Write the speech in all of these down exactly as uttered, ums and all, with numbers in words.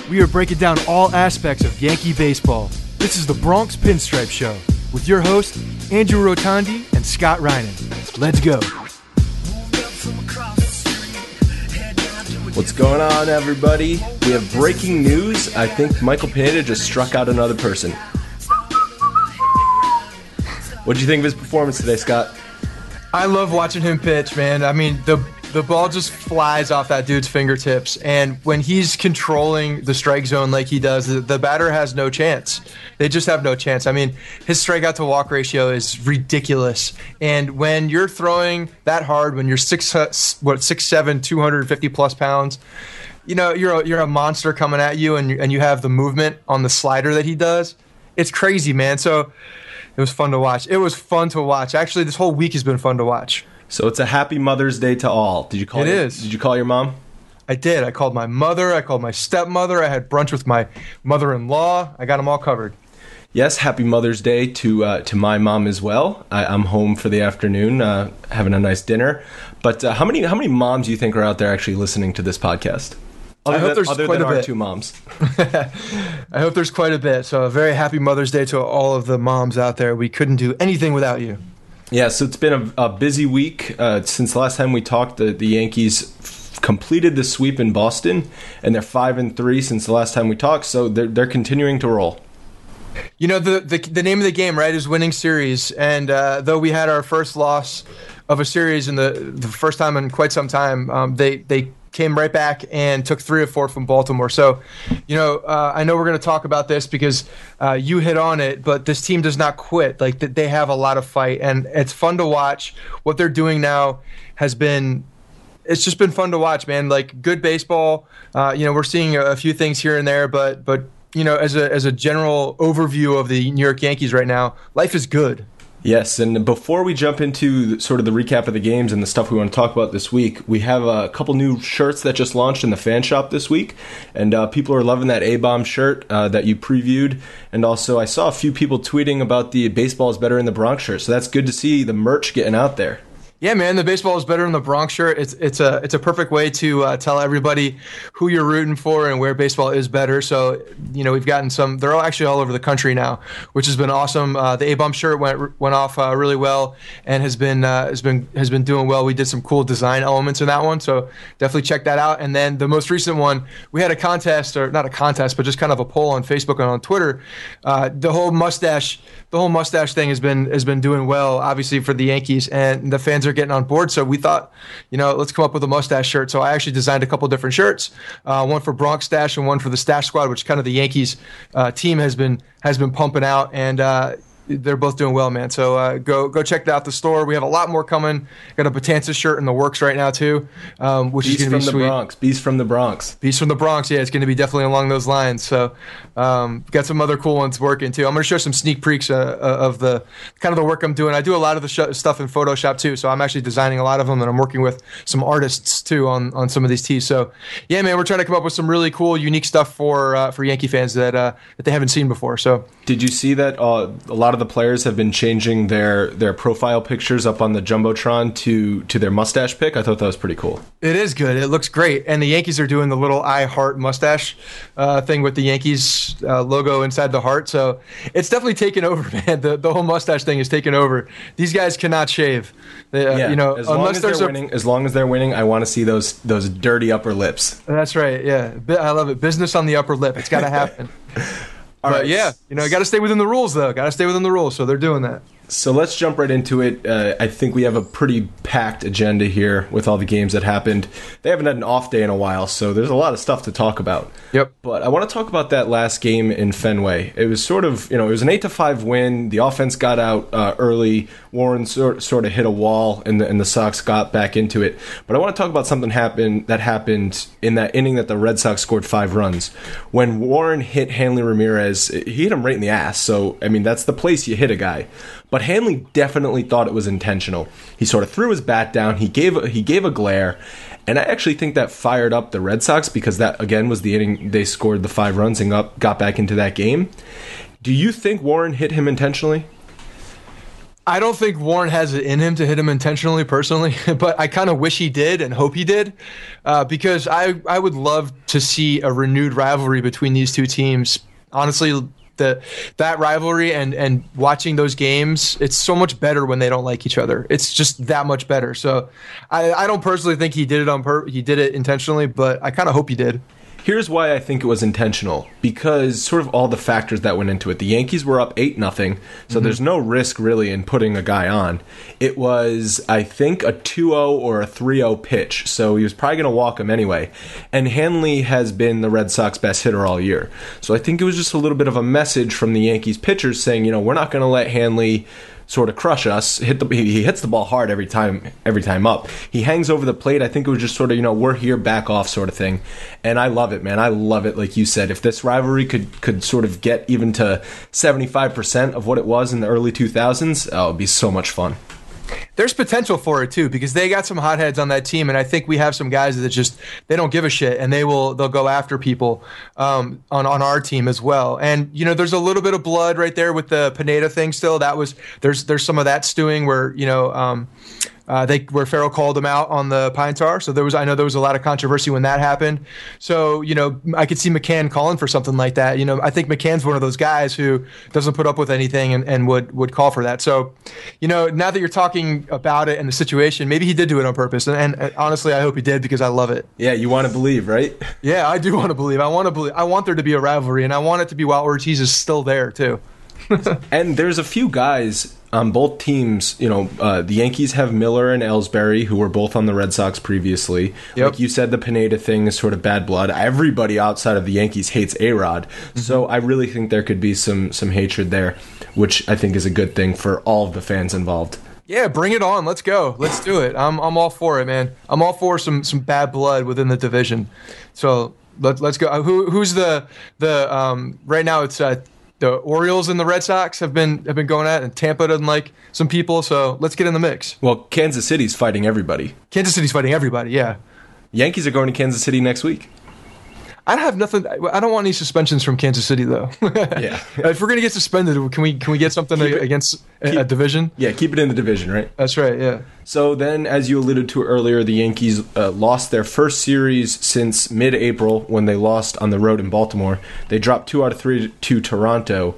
we are breaking down all aspects of Yankee baseball. This is the Bronx Pinstripe Show with your hosts, Andrew Rotondi and Scott Reinen. Let's go. What's going on, everybody? We have breaking news. I think Michael Pineda just struck out another person. What did you think of his performance today, Scott? I love watching him pitch, man. I mean, the the ball just flies off that dude's fingertips, and when he's controlling the strike zone like he does, the, the batter has no chance. They just have no chance. I mean, his strikeout to walk ratio is ridiculous, and when you're throwing that hard, when you're six uh, what six seven, two hundred fifty plus pounds, you know you're a, you're a monster coming at you, and you, and you have the movement on the slider that he does. It's crazy, man. So it was fun to watch. It was fun to watch. Actually, this whole week has been fun to watch. So it's a happy Mother's Day to all. Did you call It your, is. Did you call your mom? I did. I called my mother. I called my stepmother. I had brunch with my mother-in-law. I got them all covered. Yes, happy Mother's Day to uh, to my mom as well. I, I'm home for the afternoon, uh, having a nice dinner. But uh, how many how many moms do you think are out there actually listening to this podcast? Other I hope than, there's other quite than a our bit. two moms. I hope there's quite a bit. So a very happy Mother's Day to all of the moms out there. We couldn't do anything without you. Yeah, so it's been a, a busy week. Uh, since the last time we talked, the, the Yankees f- completed the sweep in Boston, and they're five and three since the last time we talked. So they're they're continuing to roll. You know, the, the the name of the game, right, is winning series. And uh, though we had our first loss of a series in the the first time in quite some time, um, they they came right back and took three or four from Baltimore. So, you know, uh, I know we're going to talk about this because uh, you hit on it, but this team does not quit. Like, they have a lot of fight, and it's fun to watch. What they're doing now has been it's just been fun to watch, man. Like, good baseball. Uh, you know, we're seeing a, a few things here and there, but but you know, as a as a general overview of the New York Yankees right now, life is good. Yes, and before we jump into sort of the recap of the games and the stuff we want to talk about this week, we have a couple new shirts that just launched in the fan shop this week, and uh, people are loving that A-Bomb shirt uh, that you previewed, and also I saw a few people tweeting about the Baseball is Better in the Bronx shirt, so that's good to see the merch getting out there. Yeah, man, the Baseball is Better in the Bronx shirt. It's it's a it's a perfect way to uh, tell everybody who you're rooting for and where baseball is better. So, you know, we've gotten some. They're all actually all over the country now, which has been awesome. Uh, the A-Bump shirt went went off uh, really well and has been uh, has been has been doing well. We did some cool design elements in that one, so definitely check that out. And then the most recent one, we had a contest, or not a contest, but just kind of a poll on Facebook and on Twitter. Uh, the whole mustache, the whole mustache thing has been has been doing well, obviously for the Yankees, and the fans are getting on board. So we thought, you know, let's come up with a mustache shirt. So I actually designed a couple different shirts, uh, one for Bronx Stash and one for the Stash Squad, which kind of the Yankees uh, team has been has been pumping out, and uh, they're both doing well, man. So uh, go go check out the store. We have a lot more coming. Got a Betances shirt in the works right now too, um, which Beast is going to be from sweet. the Bronx. Beast from the Bronx. Beast from the Bronx. Yeah, it's going to be definitely along those lines. So um, got some other cool ones working too. I'm going to show some sneak peeks uh, of the kind of the work I'm doing. I do a lot of the sh- stuff in Photoshop too, so I'm actually designing a lot of them, and I'm working with some artists too on, on some of these tees. So yeah, man, we're trying to come up with some really cool, unique stuff for uh, for Yankee fans that uh, that they haven't seen before. So Did you see that uh, a lot of the players have been changing their, their profile pictures up on the Jumbotron to, to their mustache pick? I thought that was pretty cool. it is good. It looks great. And the Yankees are doing the little I heart mustache uh, thing with the Yankees uh, logo inside the heart. So it's definitely taken over, man. The the whole mustache thing is taken over. These guys cannot shave. They, uh, Yeah, you know, as long unless as there's they're a winning, as long as they're winning, I want to see those those dirty upper lips. That's right. Yeah, Bi- I love it. Business on the upper lip. It's got to happen. All But right. yeah, you know, got to stay within the rules though. Got to stay within the rules. So they're doing that. So let's jump right into it. Uh, I think we have a pretty packed agenda here with all the games that happened. They haven't had an off day in a while, so there's a lot of stuff to talk about. Yep. But I want to talk about that last game in Fenway. It was sort of, you know, it was an eight to five win. The offense got out uh, early. Warren sort, sort of hit a wall, and the, and the Sox got back into it. But I want to talk about something happen, that happened in that inning that the Red Sox scored five runs. When Warren hit Hanley Ramirez, he hit him right in the ass. So, I mean, that's the place you hit a guy. But Hanley definitely thought it was intentional. He sort of threw his bat down. He gave he gave a glare, and I actually think that fired up the Red Sox because that again was the inning they scored the five runs and got got back into that game. Do you think Warren hit him intentionally? I don't think Warren has it in him to hit him intentionally, personally, but I kind of wish he did and hope he did, uh, because I, I would love to see a renewed rivalry between these two teams. Honestly, the that rivalry and, and watching those games, it's so much better when they don't like each other. It's just that much better. So I, I don't personally think he did it on pur- he did it intentionally, but I kind of hope he did. Here's why I think it was intentional, because sort of all the factors that went into it. The Yankees were up eight nothing, so mm-hmm. there's no risk really in putting a guy on. It was, I think, a two oh or a three oh pitch, so he was probably going to walk him anyway. And Hanley has been the Red Sox best hitter all year. So I think it was just a little bit of a message from the Yankees pitchers saying, you know, we're not going to let Hanley sort of crush us. Hit the he hits the ball hard every time every time up. He hangs over the plate. I think it was just sort of, you know, we're here, back off sort of thing. And I love it, man. I love it. Like you said, if this rivalry could could sort of get even to seventy-five percent of what it was in the early two thousands, oh, it'd be so much fun. There's potential for it too, because they got some hotheads on that team, and I think we have some guys that just they don't give a shit, and they will they'll go after people um, on on our team as well. And you know, there's a little bit of blood right there with the Pineda thing. Still, that was there's there's some of that stewing where you know. Um, Uh, they where Farrell called him out on the pine tar, so there was I know there was a lot of controversy when that happened. So you know I could see McCann calling for something like that. You know I think McCann's one of those guys who doesn't put up with anything and, and would would call for that. So you know now that you're talking about it and the situation, maybe he did do it on purpose. And, and, and honestly, I hope he did because I love it. Yeah, you want to believe, right? Yeah, I do want to believe. I want to believe. I want there to be a rivalry, and I want it to be while Ortiz is still there too. And there's a few guys on both teams. You know, uh, the Yankees have Miller and Ellsbury, who were both on the Red Sox previously. Yep. Like you said, the Pineda thing is sort of bad blood. Everybody outside of the Yankees hates A-Rod. Mm-hmm. So I really think there could be some some hatred there, which I think is a good thing for all of the fans involved. Yeah, bring it on. Let's go. Let's do it. I'm I'm all for it, man. I'm all for some some bad blood within the division. So let, let's go. Who who's the the um right now it's uh the Orioles and the Red Sox have been have been going at it, and Tampa doesn't like some people, so let's get in the mix. Well, Kansas City's fighting everybody. Kansas City's fighting everybody, yeah. Yankees are going to Kansas City next week. I have nothing. I don't want any suspensions from Kansas City, though. Yeah. If we're gonna get suspended, can we can we get something it, against a, keep, a division? Yeah, keep it in the division, right? That's right. Yeah. So then, as you alluded to earlier, the Yankees uh, lost their first series since mid-April when they lost on the road in Baltimore. They dropped two out of three to Toronto.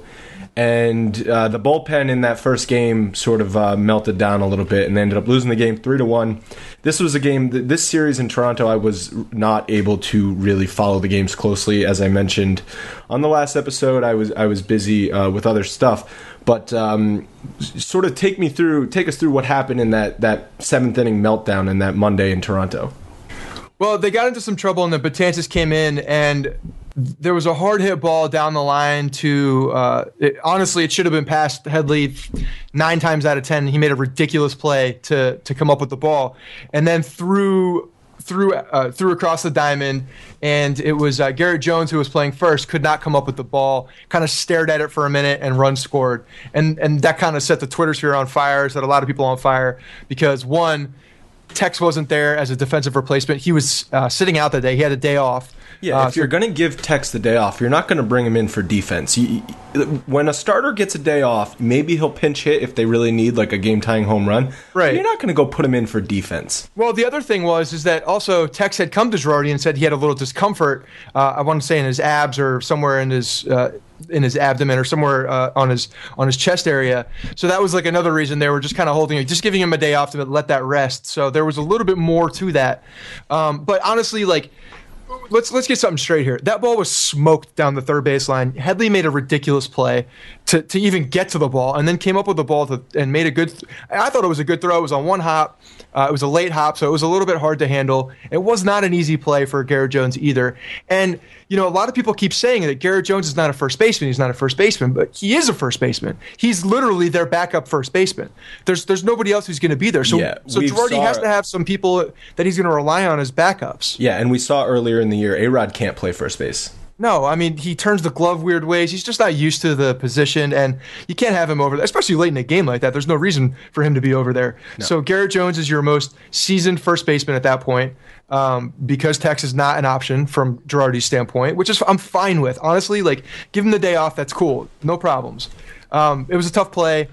And uh, the bullpen in that first game sort of uh, melted down a little bit, and they ended up losing the game three to one. This was a game. Th- this series in Toronto, I was not able to really follow the games closely, as I mentioned on the last episode. I was I was busy uh, with other stuff, but um, sort of take me through, take us through what happened in that that seventh inning meltdown in that Monday in Toronto. Well, they got into some trouble, and the Betances came in, and there was a hard hit ball down the line to, uh, it, honestly, it should have been past Headley nine times out of ten. He made a ridiculous play to to come up with the ball, and then threw threw uh, threw across the diamond, and it was uh, Garrett Jones, who was playing first, could not come up with the ball, kind of stared at it for a minute, and run scored. And, and that kind of set the Twitter sphere on fire, set a lot of people on fire, because one, Tex wasn't there as a defensive replacement. He was uh, sitting out that day. He had a day off. Yeah, uh, if you're going to give Tex the day off, you're not going to bring him in for defense. You, when a starter gets a day off, maybe he'll pinch hit if they really need like a game-tying home run. Right. You're not going to go put him in for defense. Well, the other thing was is that also Tex had come to Girardi and said he had a little discomfort. Uh, I want to say in his abs or somewhere in his uh, in his abdomen or somewhere uh, on his on his chest area. So that was like another reason they were just kind of holding it, just giving him a day off to let that rest. So there was a little bit more to that. Um, but honestly, like. Let's let's get something straight here. That ball was smoked down the third baseline. Headley made a ridiculous play to, to even get to the ball, and then came up with the ball to, and made a good. Th- I thought it was a good throw. It was on one hop. Uh, it was a late hop, so it was a little bit hard to handle. It was not an easy play for Garrett Jones either. And you know, a lot of people keep saying that Garrett Jones is not a first baseman. He's not a first baseman, but he is a first baseman. He's literally their backup first baseman. There's there's nobody else who's going to be there. So yeah, so Girardi saw, has to have some people that he's going to rely on as backups. Yeah, and we saw earlier in the year, A-Rod can't play first base. No, I mean, he turns the glove weird ways. He's just not used to the position, and you can't have him over there, especially late in a game like that. There's no reason for him to be over there. No. So Garrett Jones is your most seasoned first baseman at that point, um, because Tex is not an option from Girardi's standpoint, which is I'm fine with. Honestly, like, give him the day off. That's cool. No problems. Um, it was a tough play.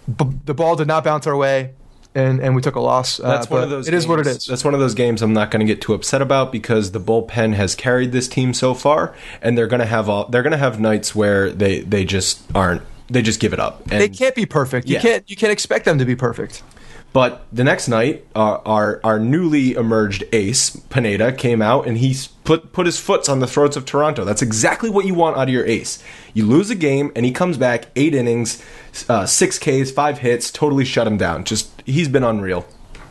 b- the ball did not bounce our way. And, and we took a loss. Uh, That's one of those. It games, is what it is. That's one of those games I'm not going to get too upset about because the bullpen has carried this team so far, and they're going to have all, they're going to have nights where they, they just aren't. They just give it up. And, they can't be perfect. You yeah. can't you can't expect them to be perfect. But the next night, uh, our our newly emerged ace Pineda came out and he put put his foot on the throats of Toronto. That's exactly what you want out of your ace. You lose a game and he comes back, eight innings, uh, six Ks, five hits, totally shut him down. Just he's been unreal.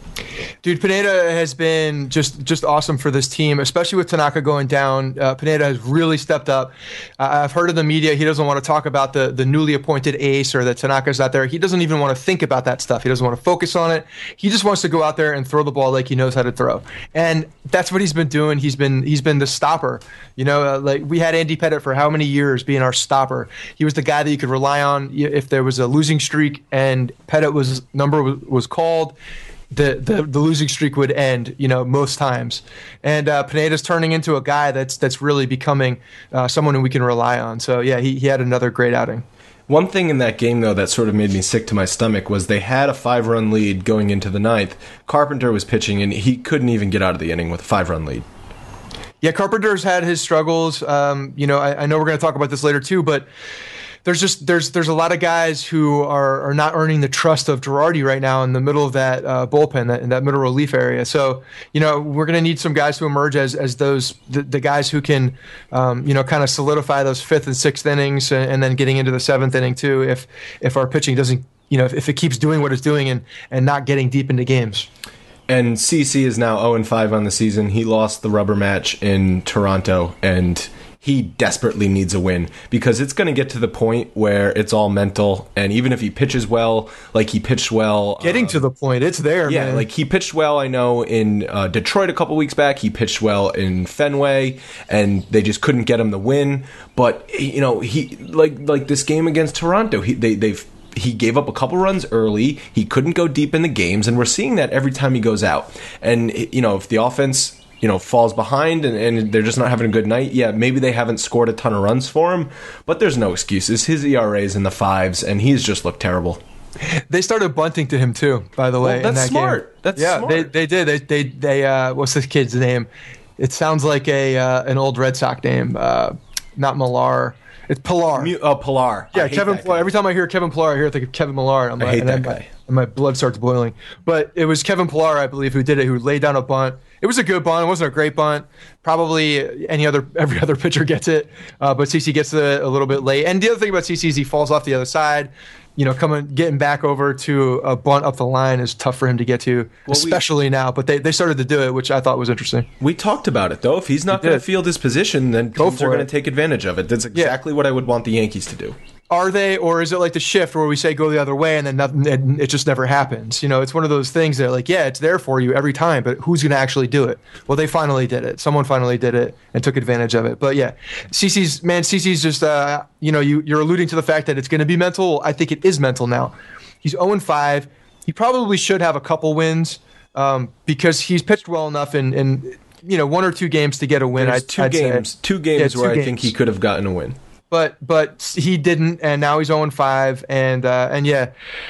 Dude, Pineda has been just just awesome for this team, especially with Tanaka going down. Uh, Pineda has really stepped up. Uh, I've heard in the media he doesn't want to talk about the, the newly appointed ace or that Tanaka's out there. He doesn't even want to think about that stuff. He doesn't want to focus on it. He just wants to go out there and throw the ball like he knows how to throw. And that's what he's been doing. He's been he's been the stopper. You know, uh, like we had Andy Pettitte for how many years being our stopper. He was the guy that you could rely on if there was a losing streak and Pettitte was number was, was called. The, the the losing streak would end, you know, most times. And uh, Pineda's turning into a guy that's that's really becoming uh, someone who we can rely on. So, yeah, he, he had another great outing. One thing in that game, though, that sort of made me sick to my stomach was they had a five-run lead going into the ninth. Carpenter was pitching, and he couldn't even get out of the inning with a five-run lead. Yeah, Carpenter's had his struggles. Um, you know, I, I know we're going to talk about this later, too, but There's just there's there's a lot of guys who are, are not earning the trust of Girardi right now in the middle of that uh, bullpen, that in that middle relief area. So you know we're going to need some guys to emerge as as those the, the guys who can um, you know kind of solidify those fifth and sixth innings, and, and then getting into the seventh inning too. If if our pitching doesn't you know if, if it keeps doing what it's doing and and not getting deep into games. And C C is now oh and five on the season. He lost the rubber match in Toronto, and he desperately needs a win because it's going to get to the point where it's all mental. And even if he pitches well, like he pitched well. Getting um, to the point, it's there, yeah, man. like he pitched well, I know, in uh, Detroit a couple weeks back. He pitched well in Fenway, and they just couldn't get him the win. But, you know, he like like this game against Toronto, he, they, they've he gave up a couple runs early. He couldn't go deep in the games, and we're seeing that every time he goes out. And, you know, if the offense, you know, falls behind and, and they're just not having a good night, yeah, maybe they haven't scored a ton of runs for him, but there's no excuses. His E R A is in the fives, and he's just looked terrible. They started bunting to him too, by the way. Well, that's in that smart. Game. That's yeah, smart. they they did. They they they. Uh, what's this kid's name? It sounds like a uh, an old Red Sox name. Uh, not Millar. It's Pilar. Mu- oh, Pilar. Yeah, Kevin Pilar. Every time I hear Kevin Pilar, I hear I think of Kevin Millar. I'm I like, hate and that my, guy. And my blood starts boiling. But it was Kevin Pilar, I believe, who did it, who laid down a bunt. It was a good bunt. It wasn't a great bunt. Probably any other, every other pitcher gets it. Uh, but CeCe gets it a little bit late. And the other thing about CeCe is he falls off the other side. You know, coming getting back over to a bunt up the line is tough for him to get to, well, especially we, now. But they, they started to do it, which I thought was interesting. We talked about it, though. If he's not going to field his position, then Go teams are going to take advantage of it. That's exactly yeah. what I would want the Yankees to do. Are they, or is it like the shift where we say go the other way and then nothing, it, it just never happens? You know, it's one of those things that, like, yeah, it's there for you every time, but who's going to actually do it? Well, they finally did it. Someone finally did it and took advantage of it. But yeah, CeCe's, man, CeCe's just, uh, you know, you, you're alluding to the fact that it's going to be mental. I think it is mental now. He's oh and five. He probably should have a couple wins um, because he's pitched well enough in, in, you know, one or two games to get a win. There's I'd, two I'd games, say. two games yeah, two where games. I think he could have gotten a win. But but he didn't, and now he's oh and five, and uh, and yeah,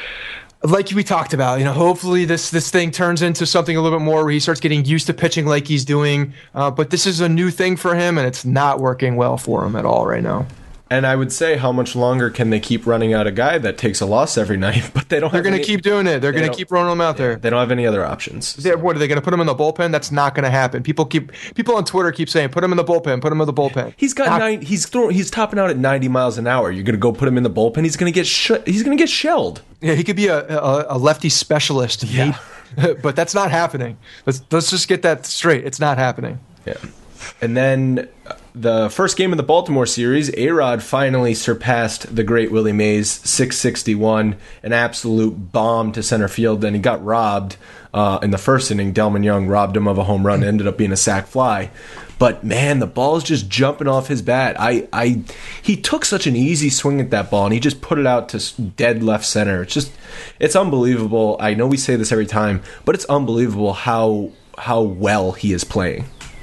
like we talked about, you know, hopefully this this thing turns into something a little bit more where he starts getting used to pitching like he's doing. Uh, but this is a new thing for him, and it's not working well for him at all right now. And I would say, how much longer can they keep running out a guy that takes a loss every night? But they don't. They're going to keep doing it. They're they going to keep running him out yeah, there. They don't have any other options. So. What are they going to put him in the bullpen? That's not going to happen. People keep people on Twitter keep saying, "Put him in the bullpen. Put him in the bullpen." He's got not, nine. He's throwing. He's topping out at ninety miles an hour. You're going to go put him in the bullpen. He's going to get. Sh- he's going to get shelled. Yeah, he could be a a, a lefty specialist. Yeah, but that's not happening. Let's let's just get that straight. It's not happening. Yeah, and then. The first game of the Baltimore series, A-Rod finally surpassed the great Willie Mays, six sixty-one, an absolute bomb to center field, and he got robbed uh, in the first inning. Delman Young robbed him of a home run, ended up being a sac fly. But, man, the ball's just jumping off his bat. I, I, he took such an easy swing at that ball, and he just put it out to dead left center. It's just, it's unbelievable. I know we say this every time, but it's unbelievable how how well he is playing.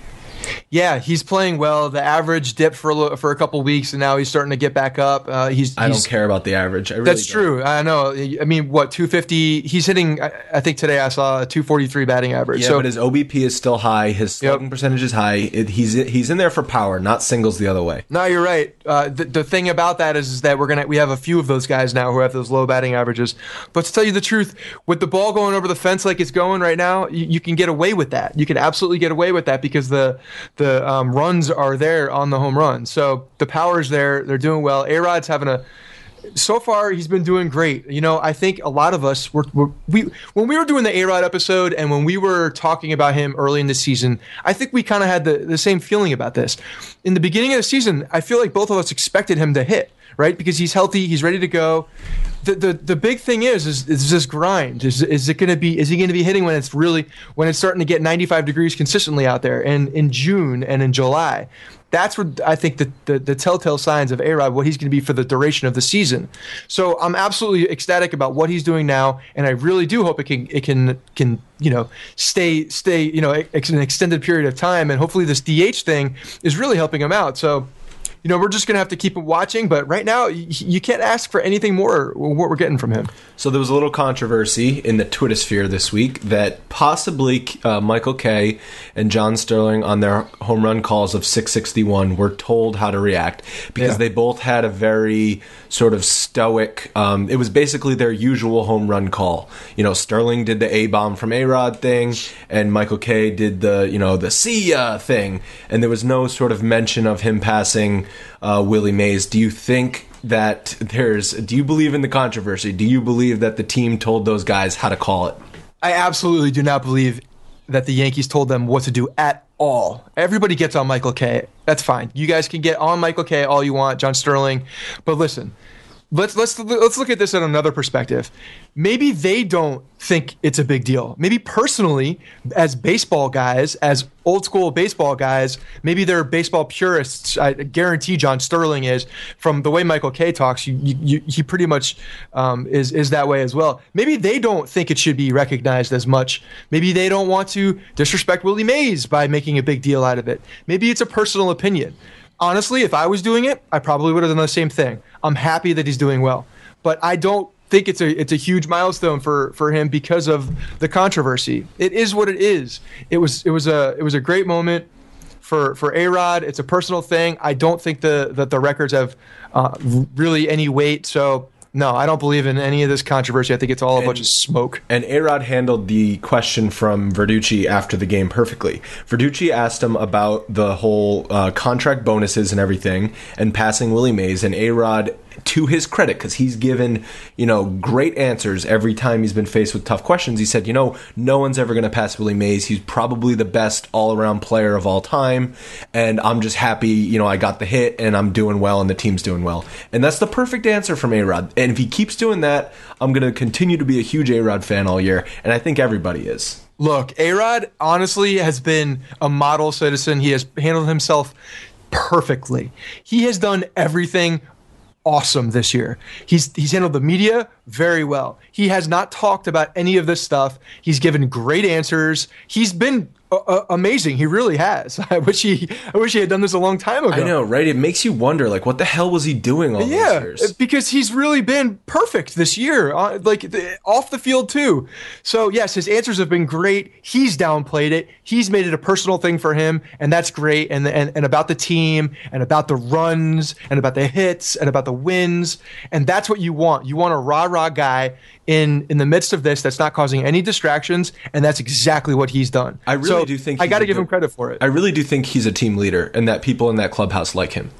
Yeah, he's playing well. The average dipped for a, little, for a couple weeks, and now he's starting to get back up. Uh, he's, I he's, don't care about the average. I really that's don't. true. I know. I mean, what, two fifty? He's hitting, I, I think today I saw a two forty-three batting average. Yeah, so, but his O B P is still high. His slugging yep. percentage is high. It, he's he's in there for power, not singles the other way. No, you're right. Uh, the, the thing about that is, is that we're gonna we have a few of those guys now who have those low batting averages. But to tell you the truth, with the ball going over the fence like it's going right now, you, you can get away with that. You can absolutely get away with that because the the um, runs are there on the home run. So the power's there. They're doing well. A-Rod's having a so far he's been doing great. You know, I think a lot of us were, were we when we were doing the A-Rod episode and when we were talking about him early in the season, I think we kind of had the, the same feeling about this. In the beginning of the season, I feel like both of us expected him to hit, right? Because he's healthy, he's ready to go. The the, the big thing is, is is this grind. Is is it gonna be is he gonna be hitting when it's really when it's starting to get ninety-five degrees consistently out there and in June and in July? That's what I think the, the, the telltale signs of A-Rod, what he's going to be for the duration of the season. So I'm absolutely ecstatic about what he's doing now, and I really do hope it can it can can you know stay stay you know ex- an extended period of time, and hopefully this D H thing is really helping him out. So. You know, we're just going to have to keep watching, but right now, you, you can't ask for anything more what we're getting from him. So there was a little controversy in the Twitter sphere this week that possibly uh, Michael Kay and John Sterling on their home run calls of six sixty-one were told how to react because yeah. they both had a very sort of stoic, um, it was basically their usual home run call. You know, Sterling did the A-bomb from A-Rod thing, and Michael Kay did the, you know, the see ya thing, and there was no sort of mention of him passing Uh, Willie Mays. Do you think that there's, do you believe in the controversy? Do you believe that the team told those guys how to call it? I absolutely do not believe that the Yankees told them what to do at all. Everybody gets on Michael Kay. That's fine. You guys can get on Michael Kay all you want, John Sterling. But listen, let's let's let's look at this at another perspective. Maybe they don't think it's a big deal. Maybe personally, as baseball guys, as old school baseball guys, maybe they're baseball purists. I guarantee John Sterling is. From the way Michael Kay talks, you, you, he pretty much um, is is that way as well. Maybe they don't think it should be recognized as much. Maybe they don't want to disrespect Willie Mays by making a big deal out of it. Maybe it's a personal opinion. Honestly, if I was doing it, I probably would have done the same thing. I'm happy that he's doing well, but I don't think it's a it's a huge milestone for, for him because of the controversy. It is what it is. It was it was a it was a great moment for for A-Rod. It's a personal thing. I don't think the that the records have uh, really any weight. So. No, I don't believe in any of this controversy. I think it's all a and, bunch of smoke. And A-Rod handled the question from Verducci after the game perfectly. Verducci asked him about the whole uh, contract bonuses and everything and passing Willie Mays, and A-Rod, to his credit, because he's given, you know, great answers every time he's been faced with tough questions. He said, you know, no one's ever going to pass Willie Mays. He's probably the best all-around player of all time, and I'm just happy, you know, I got the hit, and I'm doing well, and the team's doing well. And that's the perfect answer from A-Rod. And if he keeps doing that, I'm going to continue to be a huge A-Rod fan all year, and I think everybody is. Look, A-Rod honestly has been a model citizen. He has handled himself perfectly. He has done everything awesome this year. He's he's handled the media very well. He has not talked about any of this stuff. He's given great answers. He's been uh, amazing. He really has. I wish he I wish he had done this a long time ago. I know, right? It makes you wonder, like, what the hell was he doing all yeah, those years? Because he's really been perfect this year, uh, like the, off the field too. So yes, his answers have been great. He's downplayed it. He's made it a personal thing for him, and that's great. And and and about the team, and about the runs, and about the hits, and about the wins, and that's what you want. You want a rah rah guy in in the midst of this that's not causing any distractions, and that's exactly what he's done. I really so do think I got to give good, him credit for it. I really do think he's a team leader, and that people in that clubhouse like him.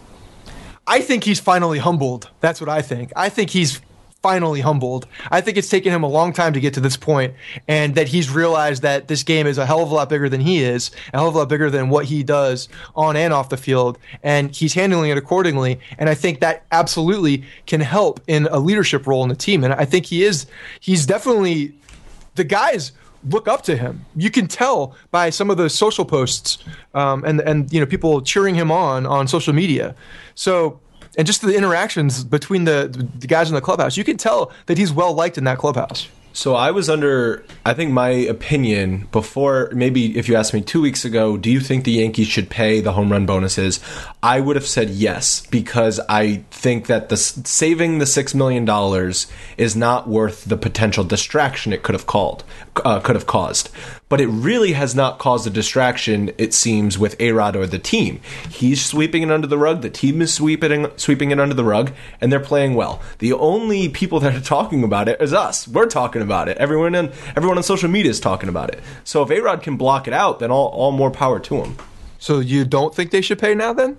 I think he's finally humbled. That's what I think. I think he's finally humbled. I think it's taken him a long time to get to this point, and that he's realized that this game is a hell of a lot bigger than he is, a hell of a lot bigger than what he does on and off the field, and he's handling it accordingly. And I think that absolutely can help in a leadership role in the team. And I think he is, he's definitely, the guys look up to him. You can tell by some of the social posts um, and, and, you know, people cheering him on on social media. So, and just the interactions between the, the guys in the clubhouse, you can tell that he's well liked in that clubhouse. So I was under, I think my opinion before, maybe if you asked me two weeks ago, do you think the Yankees should pay the home run bonuses? I would have said yes, because I think that the saving the six million dollars is not worth the potential distraction it could have called, uh, could have caused. But it really has not caused a distraction, it seems, with A-Rod or the team. He's sweeping it under the rug, the team is sweeping, sweeping it under the rug, and they're playing well. The only people that are talking about it is us. We're talking about it. Everyone in, everyone on social media is talking about it. So if A-Rod can block it out, then all, all more power to him. So you don't think they should pay now then?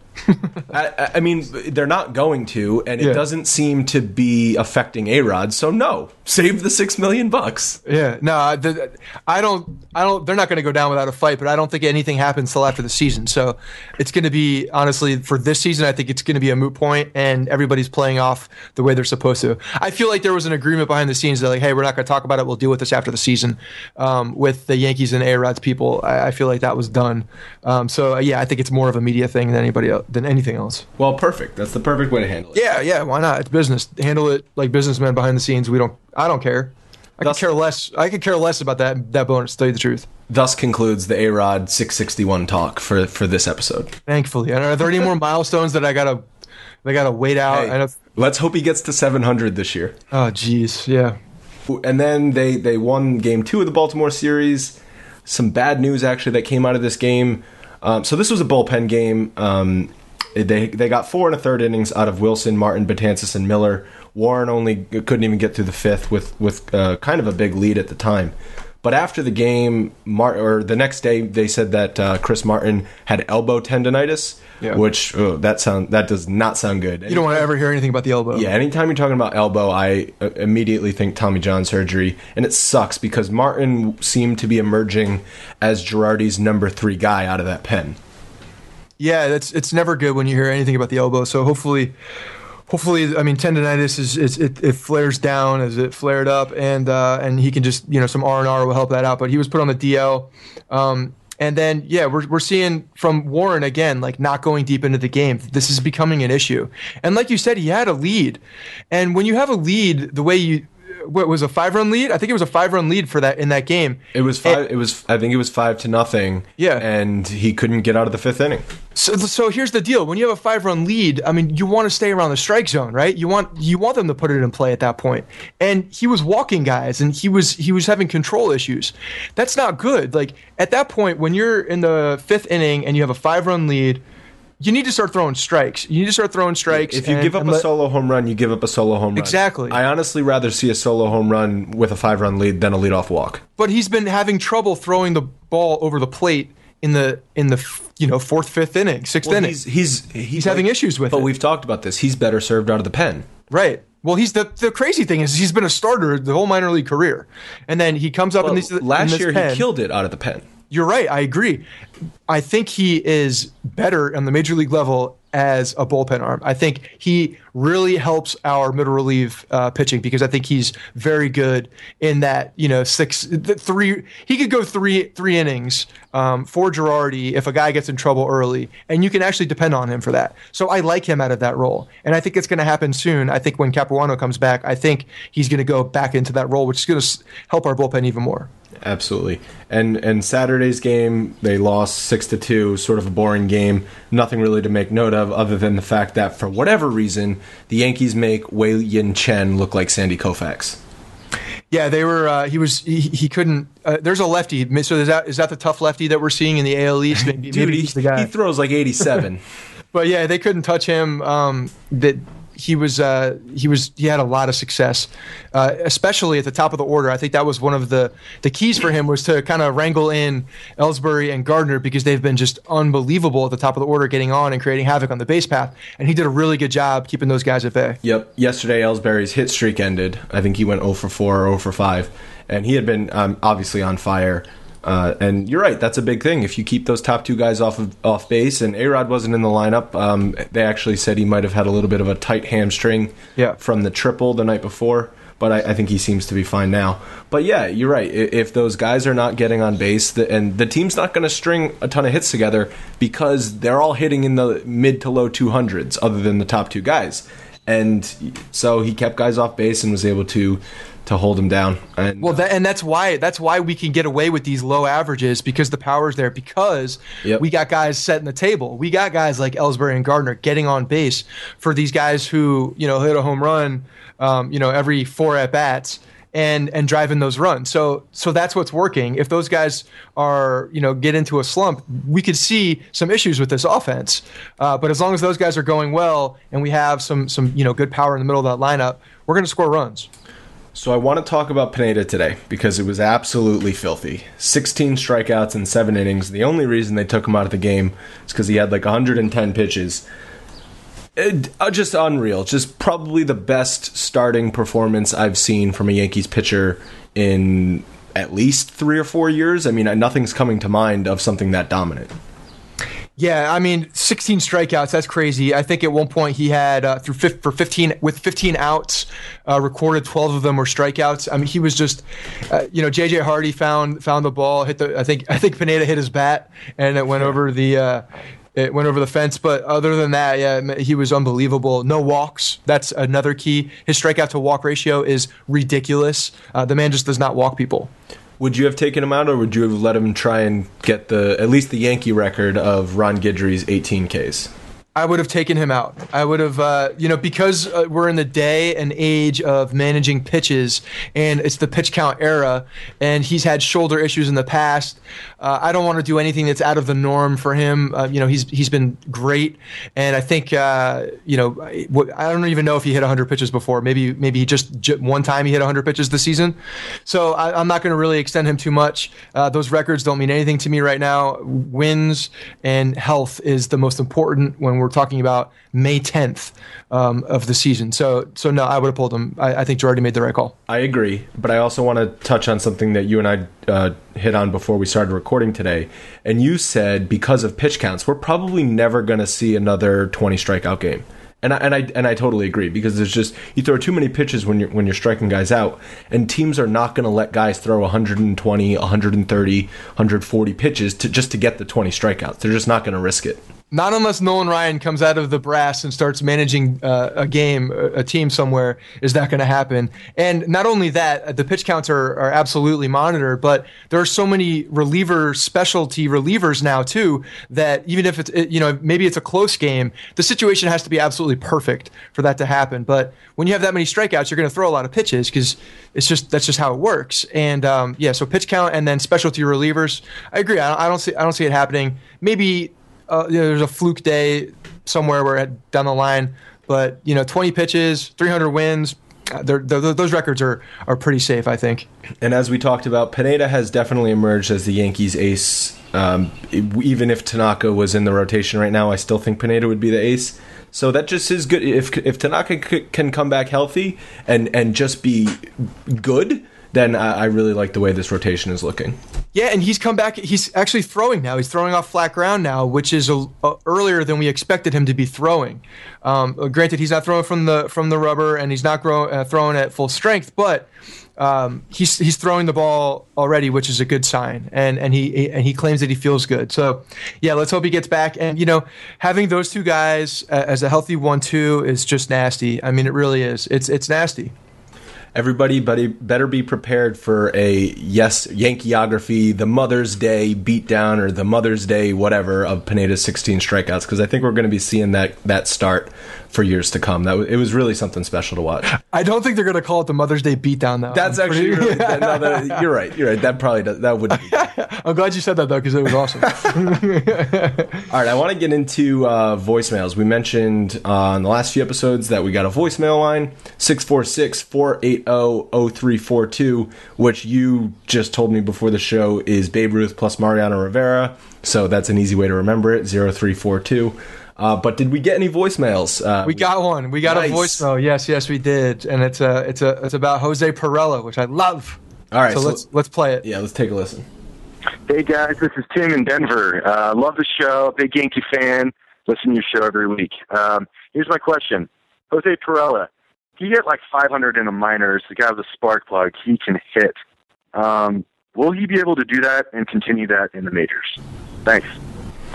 I, I mean, they're not going to, and it yeah. doesn't seem to be affecting A-Rod. So no, save the six million bucks. Yeah, no, I, the, I don't. I don't. They're not going to go down without a fight, but I don't think anything happens till after the season. So it's going to be, honestly, for this season, I think it's going to be a moot point, and everybody's playing off the way they're supposed to. I feel like there was an agreement behind the scenes that, like, hey, we're not going to talk about it. We'll deal with this after the season. Um, with the Yankees and A-Rod's people, I, I feel like that was done. Um, so yeah, I think it's more of a media thing than anybody else, than anything else. Well, perfect. That's the perfect way to handle it. Yeah, yeah. Why not? It's business. Handle it like businessmen behind the scenes. We don't. I don't care. I could care less. I could care less about that that bonus. To tell you the truth. Thus concludes the A-Rod six sixty-one talk for for this episode. Thankfully, and are there any more milestones that I gotta I gotta wait out? Hey, I know, let's hope he gets to seven hundred this year. Oh, geez, yeah. And then they they won game two of the Baltimore series. Some bad news actually that came out of this game. Um, so this was a bullpen game. Um, they they got four and a third innings out of Wilson, Martin, Betances, and Miller. Warren only couldn't even get through the fifth with with uh, kind of a big lead at the time. But after the game, Mar- or the next day, they said that uh, Chris Martin had elbow tendonitis, yeah. which oh, that sound that does not sound good. You don't want to ever hear anything about the elbow. Yeah, anytime you're talking about elbow, I uh, immediately think Tommy John surgery, and it sucks because Martin seemed to be emerging as Girardi's number three guy out of that pen. Yeah, that's it's never good when you hear anything about the elbow. So hopefully. Hopefully, I mean, tendonitis is, is it, it flares down as it flared up, and uh, and he can just, you know, some R and R will help that out. But he was put on the D L, um, and then yeah, we're we're seeing from Warren again, like not going deep into the game. This is becoming an issue, and like you said, he had a lead, and when you have a lead, the way you. What was a five-run lead? I think it was a five-run lead for that in that game. It was five. And, it was. I think it was five to nothing. Yeah, and he couldn't get out of the fifth inning. So, so here's the deal: when you have a five-run lead, I mean, you want to stay around the strike zone, right? You want you want them to put it in play at that point. And he was walking guys, and he was he was having control issues. That's not good. Like at that point, when you're in the fifth inning and you have a five-run lead. You need to start throwing strikes. You need to start throwing strikes. If you and, give up a let, solo home run, you give up a solo home run. Exactly. I honestly rather see a solo home run with a five-run lead than a leadoff walk. But he's been having trouble throwing the ball over the plate in the in the you know fourth, fifth inning, sixth well, inning. He's he's he's, he's having like, issues with but it. But we've talked about this. He's better served out of the pen. Right. Well, he's the the crazy thing is he's been a starter the whole minor league career, and then he comes up well, in these last in this year pen. He killed it out of the pen. You're right. I agree. I think he is better on the major league level as a bullpen arm. I think he really helps our middle relief uh, pitching because I think he's very good in that, you know, six, three, he could go three, three innings um, for Girardi if a guy gets in trouble early, and you can actually depend on him for that. So I like him out of that role, and I think it's going to happen soon. I think when Capuano comes back, I think he's going to go back into that role, which is going to help our bullpen even more. Absolutely. And and Saturday's game, they lost six to two, sort of a boring game. Nothing really to make note of other than the fact that for whatever reason, the Yankees make Wei Yin Chen look like Sandy Koufax. Yeah, they were. Uh, he was. He, he couldn't. Uh, there's a lefty. So is that is that the tough lefty that we're seeing in the A L East? Maybe, Dude, maybe he, he's the guy. He throws like eighty-seven. But yeah, they couldn't touch him. Um, that he was. Uh, he was. He had a lot of success, uh, especially at the top of the order. I think that was one of the the keys for him was to kind of wrangle in Ellsbury and Gardner because they've been just unbelievable at the top of the order, getting on and creating havoc on the base path. And he did a really good job keeping those guys at bay. Yep. Yesterday, Ellsbury's hit streak ended. I think he went zero for four or zero for five, and he had been um, obviously on fire. Uh, and you're right, that's a big thing. If you keep those top two guys off of, off base, and A-Rod wasn't in the lineup, um, they actually said he might have had a little bit of a tight hamstring yeah. from the triple the night before, but I, I think he seems to be fine now. But yeah, you're right. If those guys are not getting on base, the, and the team's not going to string a ton of hits together because they're all hitting in the mid to low two hundreds other than the top two guys. and so he kept guys off base and was able to to hold him down. And, well, that, and that's why that's why we can get away with these low averages, because the power's there, because yep. we got guys setting the table. We got guys like Ellsbury and Gardner getting on base for these guys who, you know, hit a home run, um, you know, every four at bats. And and driving those runs, so so that's what's working. If those guys are, you know, get into a slump, we could see some issues with this offense. Uh, but as long as those guys are going well, and we have some some you know good power in the middle of that lineup, we're going to score runs. So I want to talk about Pineda today because it was absolutely filthy. sixteen strikeouts in seven innings. The only reason they took him out of the game is because he had like one hundred ten pitches. It, uh, just unreal. Just probably the best starting performance I've seen from a Yankees pitcher in at least three or four years. I mean, nothing's coming to mind of something that dominant. Yeah, I mean, sixteen strikeouts, that's crazy. I think at one point he had, uh, through for fifteen, with fifteen outs, uh, recorded twelve of them were strikeouts. I mean, he was just, uh, you know, J J Hardy found found the ball, hit the, I think, I think Pineda hit his bat, and it went over the, uh, It went over the fence, but other than that, yeah, he was unbelievable. No walks. That's another key. His strikeout to walk ratio is ridiculous. Uh, the man just does not walk people. Would you have taken him out, or would you have let him try and get the at least the Yankee record of Ron Guidry's eighteen Ks? I would have taken him out. I would have, uh, you know, because uh, we're in the day and age of managing pitches, and it's the pitch count era, and he's had shoulder issues in the past. Uh, I don't want to do anything that's out of the norm for him. Uh, you know, he's he's been great, and I think, uh, you know, I don't even know if he hit one hundred pitches before. Maybe maybe he just, just one time he hit one hundred pitches this season. So I, I'm not going to really extend him too much. Uh, those records don't mean anything to me right now. Wins and health is the most important when we're talking about May tenth um, of the season. So, so no, I would have pulled him. I, I think Girardi made the right call. I agree, but I also want to touch on something that you and I uh, hit on before we started recording today. And you said because of pitch counts, we're probably never going to see another twenty strikeout game. And I, and I and I totally agree, because there's just, you throw too many pitches when you're when you're striking guys out, and teams are not going to let guys throw one hundred twenty, one hundred thirty, one hundred forty pitches to just to get the twenty strikeouts. They're just not going to risk it. Not unless Nolan Ryan comes out of the brass and starts managing uh, a game, a team somewhere, is that going to happen. And not only that, the pitch counts are, are absolutely monitored, but there are so many reliever, specialty relievers now too, that even if it's, you know, maybe it's a close game, the situation has to be absolutely perfect for that to happen. But when you have that many strikeouts, you're going to throw a lot of pitches, because it's just, that's just how it works. And um, yeah, so pitch count and then specialty relievers. I agree. I don't, I don't see, I don't see it happening. Maybe Uh, you know, there's a fluke day somewhere where down the line, but you know, twenty pitches, three hundred wins, uh, they're, they're, those records are are pretty safe, I think. And as we talked about, Pineda has definitely emerged as the Yankees' ace. Um, even if Tanaka was in the rotation right now, I still think Pineda would be the ace. So that just is good. If if Tanaka c- can come back healthy and and just be good, then I, I really like the way this rotation is looking. Yeah, and he's come back. He's actually throwing now. He's throwing off flat ground now, which is a, a, earlier than we expected him to be throwing. Um, granted, he's not throwing from the from the rubber, and he's not grow, uh, throwing at full strength, but um, he's he's throwing the ball already, which is a good sign. And and he and he claims that he feels good. So yeah, let's hope he gets back. And you know, having those two guys uh, as a healthy one two is just nasty. I mean, it really is. It's it's nasty. Everybody better be prepared for a, yes, Yankeeography, the Mother's Day beatdown, or the Mother's Day whatever of Pineda's sixteen strikeouts, because I think we're going to be seeing that that start for years to come. That it was really something special to watch. I don't think they're going to call it the Mother's Day beatdown, though. That's I'm actually pretty... really, that, no, that, you're right. You're right. That probably does, that would. I'm glad you said that though, because it was awesome. All right, I want to get into uh, voicemails. We mentioned uh, in the last few episodes that we got a voicemail line, six four six, four eight zero, zero three four two, which you just told me before the show is Babe Ruth plus Mariano Rivera. So that's an easy way to remember it, zero three four two. Uh, but did we get any voicemails? Uh, we got one. We got nice. a voicemail. Yes, yes, we did, and it's a, it's a, it's about Jose Pirela, which I love. All right, so, so let's let's play it. Yeah, let's take a listen. Hey guys, this is Tim in Denver. Uh, love the show. Big Yankee fan. Listen to your show every week. Um, here's my question: Jose Pirela, he hit like five hundred in the minors. The guy with a spark plug, he can hit. Um, will he be able to do that and continue that in the majors? Thanks.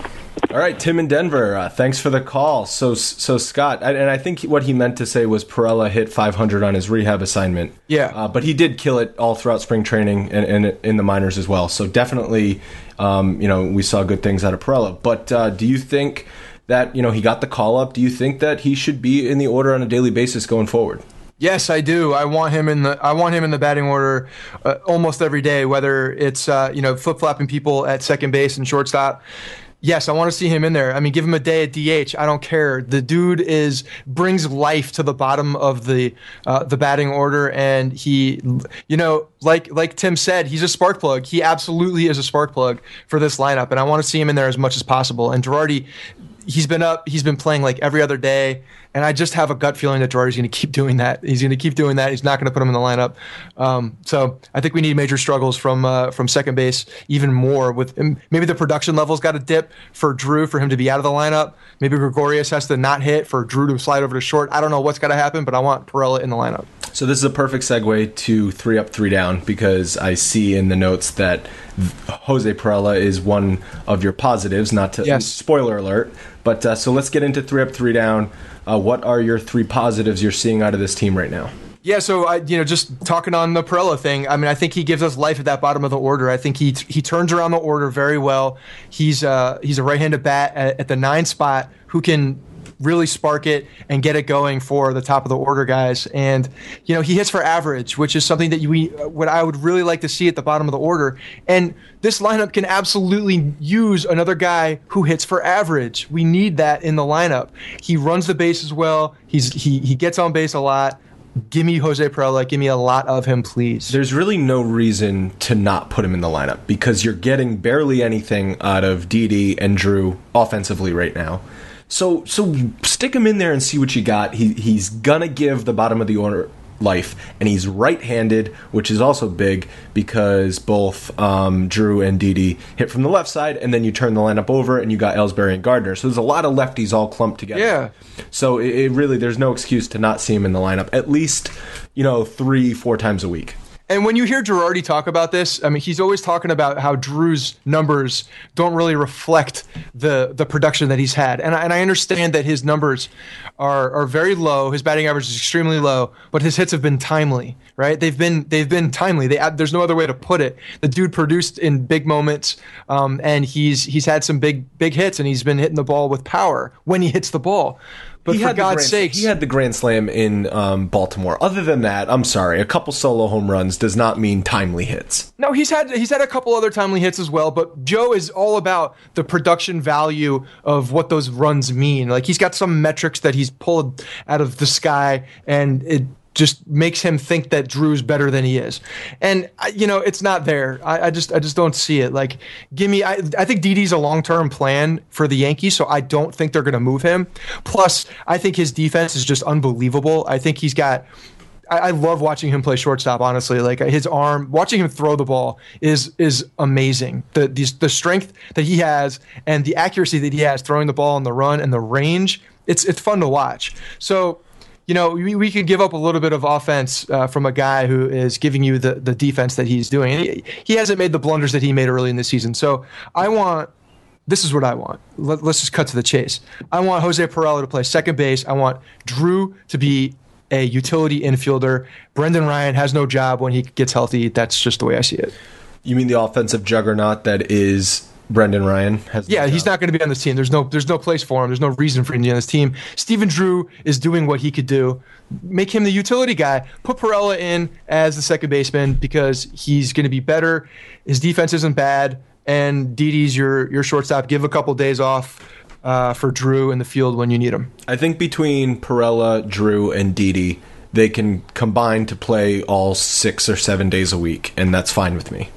All right, Tim in Denver, uh, thanks for the call. So, so Scott, and I think what he meant to say was Perella hit five hundred on his rehab assignment. Yeah. Uh, but he did kill it all throughout spring training and, and in the minors as well. So definitely, um, you know, we saw good things out of Perella. But uh, do you think that, you know, he got the call up? Do you think that he should be in the order on a daily basis going forward? Yes, I do. I want him in the I want him in the batting order uh, almost every day, whether it's uh, you know flip flopping people at second base and shortstop. Yes, I want to see him in there. I mean, give him a day at D H. I don't care. The dude is brings life to the bottom of the uh, the batting order, and he, you know, like like Tim said, he's a spark plug. He absolutely is a spark plug for this lineup, and I want to see him in there as much as possible. And Girardi, he's been up. He's been playing like every other day. And I just have a gut feeling that Girardi's going to keep doing that. He's going to keep doing that. He's not going to put him in the lineup. Um, so I think we need major struggles from uh, from second base, even more. With maybe the production levels got to dip for Drew for him to be out of the lineup. Maybe Gregorius has to not hit for Drew to slide over to short. I don't know what's got to happen, but I want Perella in the lineup. So this is a perfect segue to three up, three down, because I see in the notes that Jose Perella is one of your positives. Not to yes. spoiler alert, but uh, so let's get into three up, three down. Uh, what are your three positives you're seeing out of this team right now? Yeah, so I, you know, just talking on the Perella thing. I mean, I think he gives us life at that bottom of the order. I think he he turns around the order very well. He's uh he's a right-handed bat at, at the nine spot who can really spark it and get it going for the top of the order guys. And, you know, he hits for average, which is something that you, we, what I would really like to see at the bottom of the order. And this lineup can absolutely use another guy who hits for average. We need that in the lineup. He runs the bases well. He's, he, he gets on base a lot. Give me Jose Perella. Give me a lot of him, please. There's really no reason to not put him in the lineup because you're getting barely anything out of Didi and Drew offensively right now. So so stick him in there and see what you got. He He's going to give the bottom of the order life, and he's right-handed, which is also big because both um, Drew and Didi hit from the left side, and then you turn the lineup over, and you got Ellsbury and Gardner. So there's a lot of lefties all clumped together. Yeah. So it, it really, there's no excuse to not see him in the lineup at least, you know, three, four times a week. And when you hear Girardi talk about this, I mean, he's always talking about how Drew's numbers don't really reflect the the production that he's had. And I, and I understand that his numbers are are very low. His batting average is extremely low, but his hits have been timely, right? They've been they've been timely. They, there's no other way to put it. The dude produced in big moments, um, and he's he's had some big big hits, and he's been hitting the ball with power when he hits the ball. But he for had God's sake, he had the grand slam in um, Baltimore. Other than that, I'm sorry, a couple solo home runs does not mean timely hits. No, he's had he's had a couple other timely hits as well. But Joe is all about the production value of what those runs mean. Like he's got some metrics that he's pulled out of the sky, and it just makes him think that Drew's better than he is. And, you know, it's not there. I, I just I just don't see it. Like, give me – I I think Didi's a long-term plan for the Yankees, so I don't think they're going to move him. Plus, I think his defense is just unbelievable. I think he's got – I love watching him play shortstop, honestly. Like, his arm – watching him throw the ball is is amazing. The, the, the strength that he has and the accuracy that he has throwing the ball on the run and the range, it's it's fun to watch. So – you know, we, we could give up a little bit of offense uh, from a guy who is giving you the, the defense that he's doing. And he, he hasn't made the blunders that he made early in the season. So I want – this is what I want. Let, let's just cut to the chase. I want Jose Perella to play second base. I want Drew to be a utility infielder. Brendan Ryan has no job when he gets healthy. That's just the way I see it. You mean the offensive juggernaut that is – Brendan Ryan has yeah, he's not going to be on this team. There's no there's no place for him. There's no reason for him to be on this team. Steven Drew is doing what he could do. Make him the utility guy. Put Perella in as the second baseman because he's going to be better. His defense isn't bad, and Didi's your your shortstop. Give a couple days off uh, for Drew in the field when you need him. I think between Perella, Drew, and Didi, they can combine to play all six or seven days a week, and that's fine with me.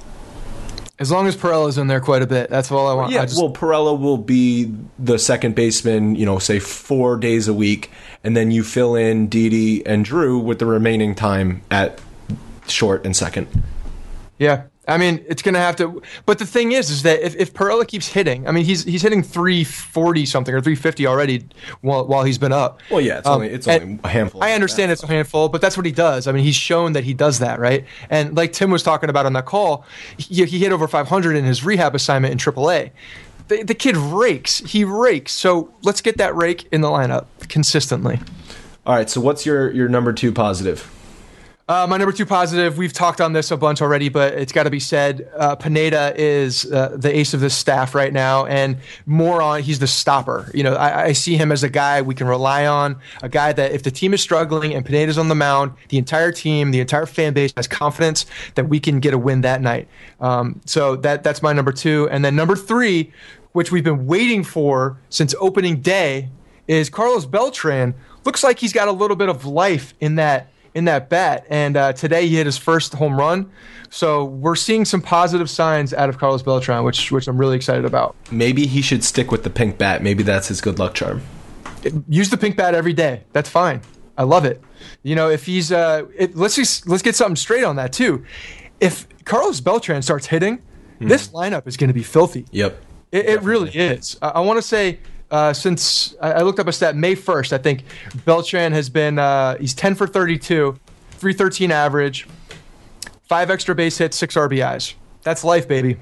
As long as Perella's in there quite a bit, that's all I want. Yeah, I just, well, Perella will be the second baseman, you know, say four days a week, and then you fill in Didi and Drew with the remaining time at short and second. Yeah. I mean, it's going to have to – but the thing is, is that if, if Perella keeps hitting – I mean, he's he's hitting three forty something or three fifty already while while he's been up. Well, yeah, it's um, only it's only a handful. I understand it's a handful, but that's what he does. I mean, he's shown that he does that, right? And like Tim was talking about on that call, he, he hit over five hundred in his rehab assignment in triple A. the, the kid rakes. He rakes. So let's get that rake in the lineup consistently. All right, so what's your, your number two positive? Uh, my number two positive, we've talked on this a bunch already, but it's got to be said. Uh, Pineda is uh, the ace of this staff right now, and more on, he's the stopper. You know, I, I see him as a guy we can rely on, a guy that if the team is struggling and Pineda's on the mound, the entire team, the entire fan base has confidence that we can get a win that night. Um, so that that's my number two. And then number three, which we've been waiting for since opening day, is Carlos Beltran. Looks like he's got a little bit of life in that in that bat. And uh, today he hit his first home run. So we're seeing some positive signs out of Carlos Beltran, which which I'm really excited about. Maybe he should stick with the pink bat. Maybe that's his good luck charm. Use the pink bat every day. That's fine. I love it. You know, if he's uh, it, let's just let's get something straight on that too. If Carlos Beltran starts hitting, hmm. this lineup is going to be filthy. Yep, it, it really is. I, I want to say. Uh, since I looked up a stat, May first, I think Beltran has been, uh, he's ten for thirty-two, three thirteen average, five extra base hits, six R B Is. That's life, baby.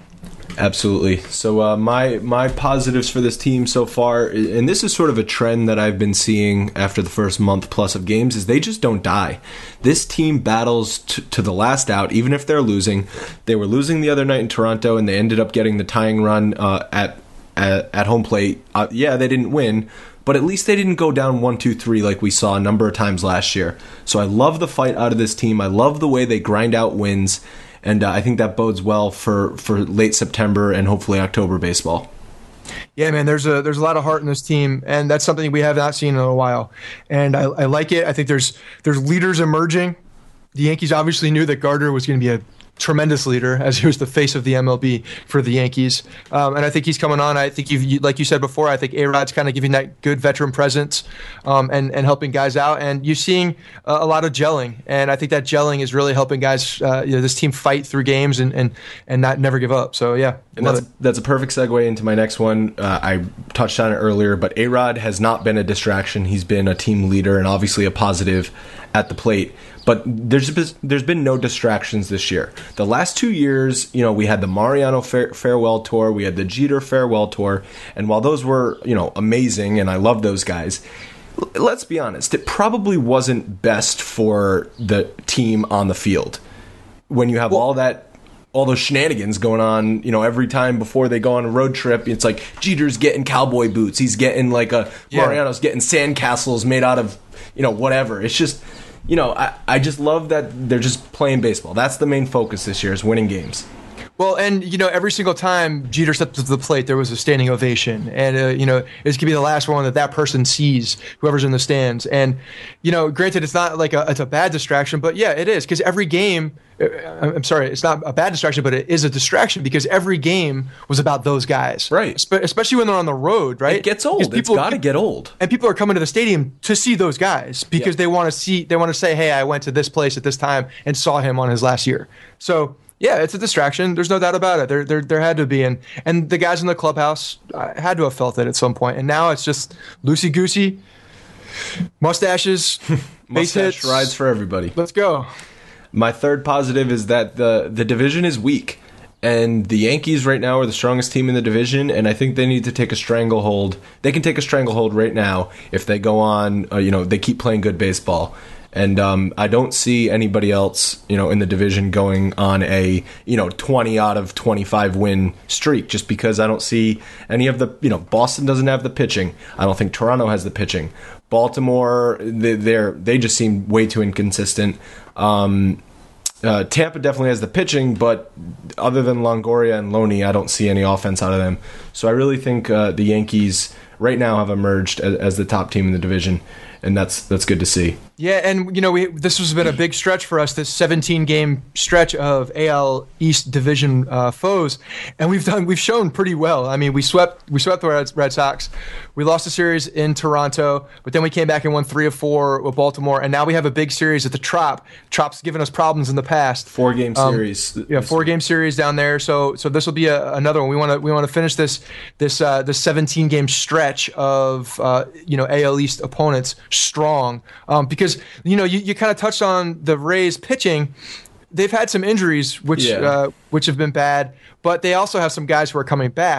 Absolutely. So uh, my my positives for this team so far, and this is sort of a trend that I've been seeing after the first month plus of games, is they just don't die. This team battles t- to the last out, even if they're losing. They were losing the other night in Toronto, and they ended up getting the tying run uh, at At, at home plate. Uh, yeah, they didn't win, but at least they didn't go down one two three like we saw a number of times last year. So I love the fight out of this team. I love the way they grind out wins, and uh, I think that bodes well for, for late September and hopefully October baseball. Yeah, man, there's a there's a lot of heart in this team, and that's something we have not seen in a while. And I, I like it. I think there's there's leaders emerging. The Yankees obviously knew that Gardner was going to be a tremendous leader, as he was the face of the M L B for the Yankees, um, and I think he's coming on. I think you've, you, like you said before, I think A-Rod's kind of giving that good veteran presence um, and and helping guys out, and you're seeing uh, a lot of gelling, and I think that gelling is really helping guys, uh, you know, this team fight through games and and and not never give up. So yeah, and that's it. That's a perfect segue into my next one. Uh, I touched on it earlier, but A-Rod has not been a distraction. He's been a team leader and obviously a positive at the plate. But there's there's been no distractions this year. The last two years, you know, we had the Mariano fare, farewell tour, we had the Jeter farewell tour, and while those were, you know, amazing, and I love those guys, l- let's be honest, it probably wasn't best for the team on the field when you have well, all that, all those shenanigans going on. You know, every time before they go on a road trip, it's like Jeter's getting cowboy boots, he's getting like a yeah. Mariano's getting sandcastles made out of, you know, whatever. It's just. You know, I, I just love that they're just playing baseball. That's the main focus this year, is winning games. Well, and, you know, every single time Jeter stepped to the plate, there was a standing ovation. And, uh, you know, it's going to be the last one that that person sees, whoever's in the stands. And, you know, granted, it's not like a, it's a bad distraction, but yeah, it is. Because every game, I'm sorry, it's not a bad distraction, but it is a distraction because every game was about those guys. Right. Especially when they're on the road, right? It gets old. People, it's got to get old. And people are coming to the stadium to see those guys because yeah. they want to see, they want to say, hey, I went to this place at this time and saw him on his last year. So, yeah, it's a distraction. There's no doubt about it. There, there, there had to be, and and the guys in the clubhouse uh, had to have felt it at some point. And now it's just loosey goosey, mustaches, base hits, rides for everybody. Let's go. My third positive is that the the division is weak, and the Yankees right now are the strongest team in the division. And I think they need to take a stranglehold. They can take a stranglehold right now if they go on. Uh, you know, they keep playing good baseball. And um, I don't see anybody else, you know, in the division going on a, you know, twenty out of twenty-five win streak, just because I don't see any of the, you know, Boston doesn't have the pitching. I don't think Toronto has the pitching. Baltimore, they, they're they just seem way too inconsistent. Um, uh, Tampa definitely has the pitching, but other than Longoria and Loney, I don't see any offense out of them. So I really think uh, the Yankees right now have emerged as, as the top team in the division, and that's that's good to see. Yeah, and you know, we this has been a big stretch for us, this seventeen game stretch of A L East division uh, foes, and we've done we've shown pretty well. I mean, we swept we swept the Red, Red Sox, we lost a series in Toronto, but then we came back and won three of four with Baltimore, and now we have a big series at the Trop. Trop's given us problems in the past. Four game series, um, yeah, four game series down there. So so this will be a, another one. We want to we want to finish this this uh, this seventeen game stretch of uh, you know A L East opponents strong, um, because. Because, you know, you, you kind of touched on the Rays pitching. They've had some injuries, which yeah. uh, which have been bad, but they also have some guys who are coming back.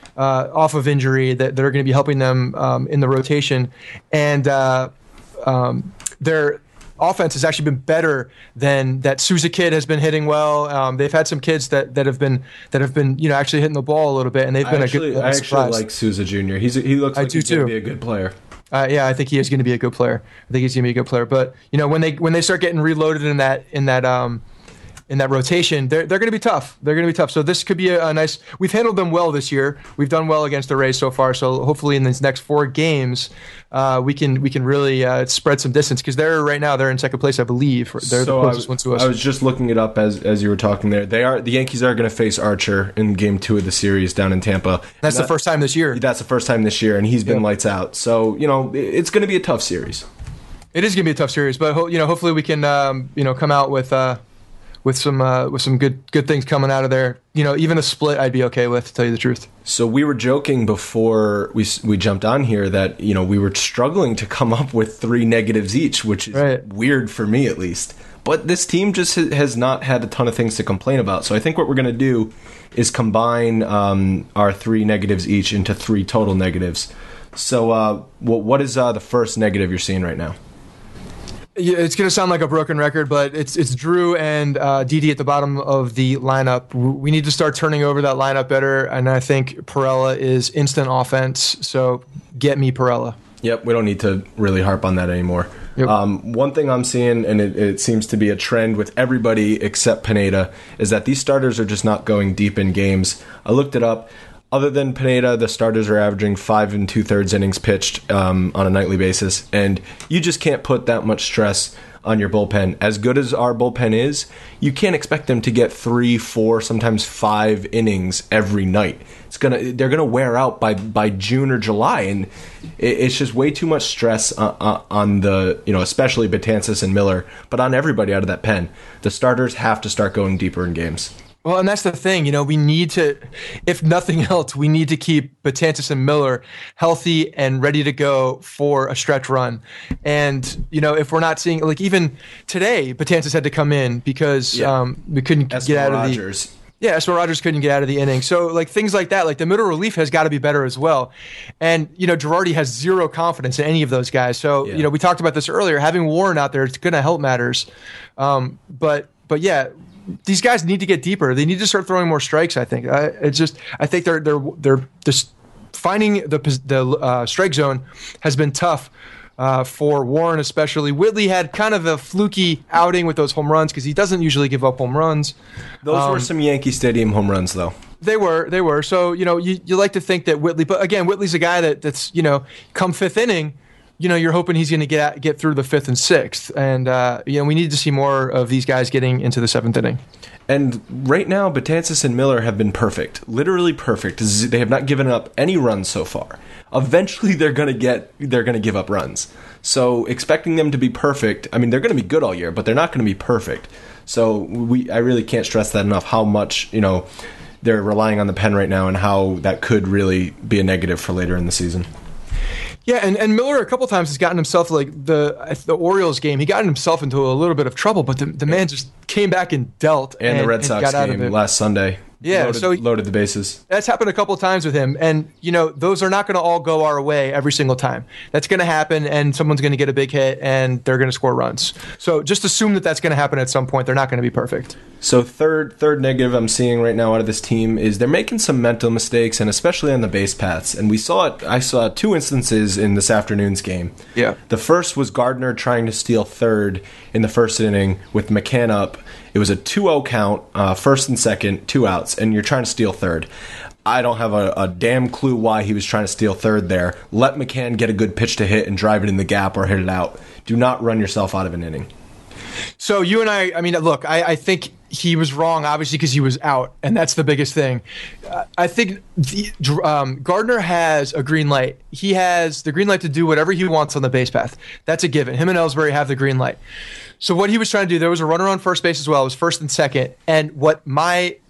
uh, off of injury that, that are going to be helping them um, in the rotation. And uh, um, their offense has actually been better than that. Souza kid has been hitting well. Um, they've had some kids that, that have been that have been you know actually hitting the ball a little bit, and they've been I actually, a good. I actually surprise. like Souza Junior He's he looks I like do he's going too. to be a good player. Uh, yeah, I think he is going to be a good player. I think he's going to be a good player. But you know, when they when they start getting reloaded in that in that um, in that rotation, they're they're going to be tough. They're going to be tough. So this could be a, a nice. We've handled them well this year. We've done well against the Rays so far. So hopefully in these next four games, uh, we can we can really uh, spread some distance because they're right now they're in second place, I believe. They're so the closest I, one to us. I was just looking it up as as you were talking there. They are the Yankees are going to face Archer in Game Two of the series down in Tampa. That's And the first time this year. That's the first time this year, and he's been Yeah. lights out. So you know it- it's going to be a tough series. It is going to be a tough series, but ho- you know, hopefully we can, um, you know, come out with uh, with some uh, with some good good things coming out of there. You know, even a split, I'd be okay with, to tell you the truth. So we were joking before we we jumped on here that you know we were struggling to come up with three negatives each, which is Right. weird for me at least. But this team just ha- has not had a ton of things to complain about. So I think what we're going to do is combine um, our three negatives each into three total negatives. So uh, what what is uh, the first negative you're seeing right now? Yeah, it's going to sound like a broken record, but it's it's Drew and uh, Didi at the bottom of the lineup. We need to start turning over that lineup better, and I think Perella is instant offense. So get me Perella. Yep, we don't need to really harp on that anymore. Yep. Um, one thing I'm seeing, and it, it seems to be a trend with everybody except Pineda, is that these starters are just not going deep in games. I looked it up. Other than Pineda, the starters are averaging five and two-thirds innings pitched um, on a nightly basis, and you just can't put that much stress on your bullpen. As good as our bullpen is, you can't expect them to get three, four, sometimes five innings every night. It's gonna, they're gonna wear out by, by June or July, and it, it's just way too much stress on, on the, you know, especially Betances and Miller, but on everybody out of that pen. The starters have to start going deeper in games. Well, and that's the thing, you know, we need to, if nothing else, we need to keep Betances and Miller healthy and ready to go for a stretch run. And, you know, if we're not seeing, like even today, Betances had to come in because Yeah. um, we couldn't Esmer get out of Rogers. the... Yeah, Esmer Rogers couldn't get out of the inning. So, like, things like that, like the middle relief has got to be better as well. And, you know, Girardi has zero confidence in any of those guys. So, Yeah. you know, we talked about this earlier. Having Warren out there, it's going to help matters. Um, but, but yeah, these guys need to get deeper. They need to start throwing more strikes, I think. I, it's just, I think they're, they're, they're just finding the, the uh, strike zone has been tough. Uh, for Warren especially. Whitley had kind of a fluky outing with those home runs because he doesn't usually give up home runs. Those Um, were some Yankee Stadium home runs, though. They were, they were. So, you know, you, you like to think that Whitley, but again, Whitley's a guy that, that's, you know, come fifth inning, you know, you're hoping he's going to get at, get through the fifth and sixth. And, uh, you know, we need to see more of these guys getting into the seventh inning. And right now, Betances and Miller have been perfect, literally perfect. Z- They have not given up any runs so far. Eventually, they're gonna get, they're gonna give up runs. So expecting them to be perfect, I mean, they're gonna be good all year, but they're not gonna be perfect. So we, I really can't stress that enough. How much you know they're relying on the pen right now, and how that could really be a negative for later in the season. Yeah, and, and Miller a couple times has gotten himself, like the the Orioles game, he got himself into a little bit of trouble, but the, the man just came back and dealt. And, and the Red Sox got out of game it. last Sunday, Yeah, loaded, so he- loaded the bases. That's happened a couple of times with him. And, you know, those are not going to all go our way every single time. That's going to happen, and someone's going to get a big hit, and they're going to score runs. So just assume that that's going to happen at some point. They're not going to be perfect. So third third negative I'm seeing right now out of this team is they're making some mental mistakes, and especially on the base paths. And we saw it. I saw two instances in this afternoon's game. Yeah. The first was Gardner trying to steal third in the first inning with McCann up. It was a two oh count, uh, first and second, two outs, and you're trying to steal third. I don't have a, a damn clue why he was trying to steal third there. Let McCann get a good pitch to hit and drive it in the gap or hit it out. Do not run yourself out of an inning. So you and I, I mean, look, I, I think he was wrong, obviously, because he was out, and that's the biggest thing. Uh, I think the, um, Gardner has a green light. He has the green light to do whatever he wants on the base path. That's a given. Him and Ellsbury have the green light. So what he was trying to do, there was a runner on first base as well. It was first and second. And what my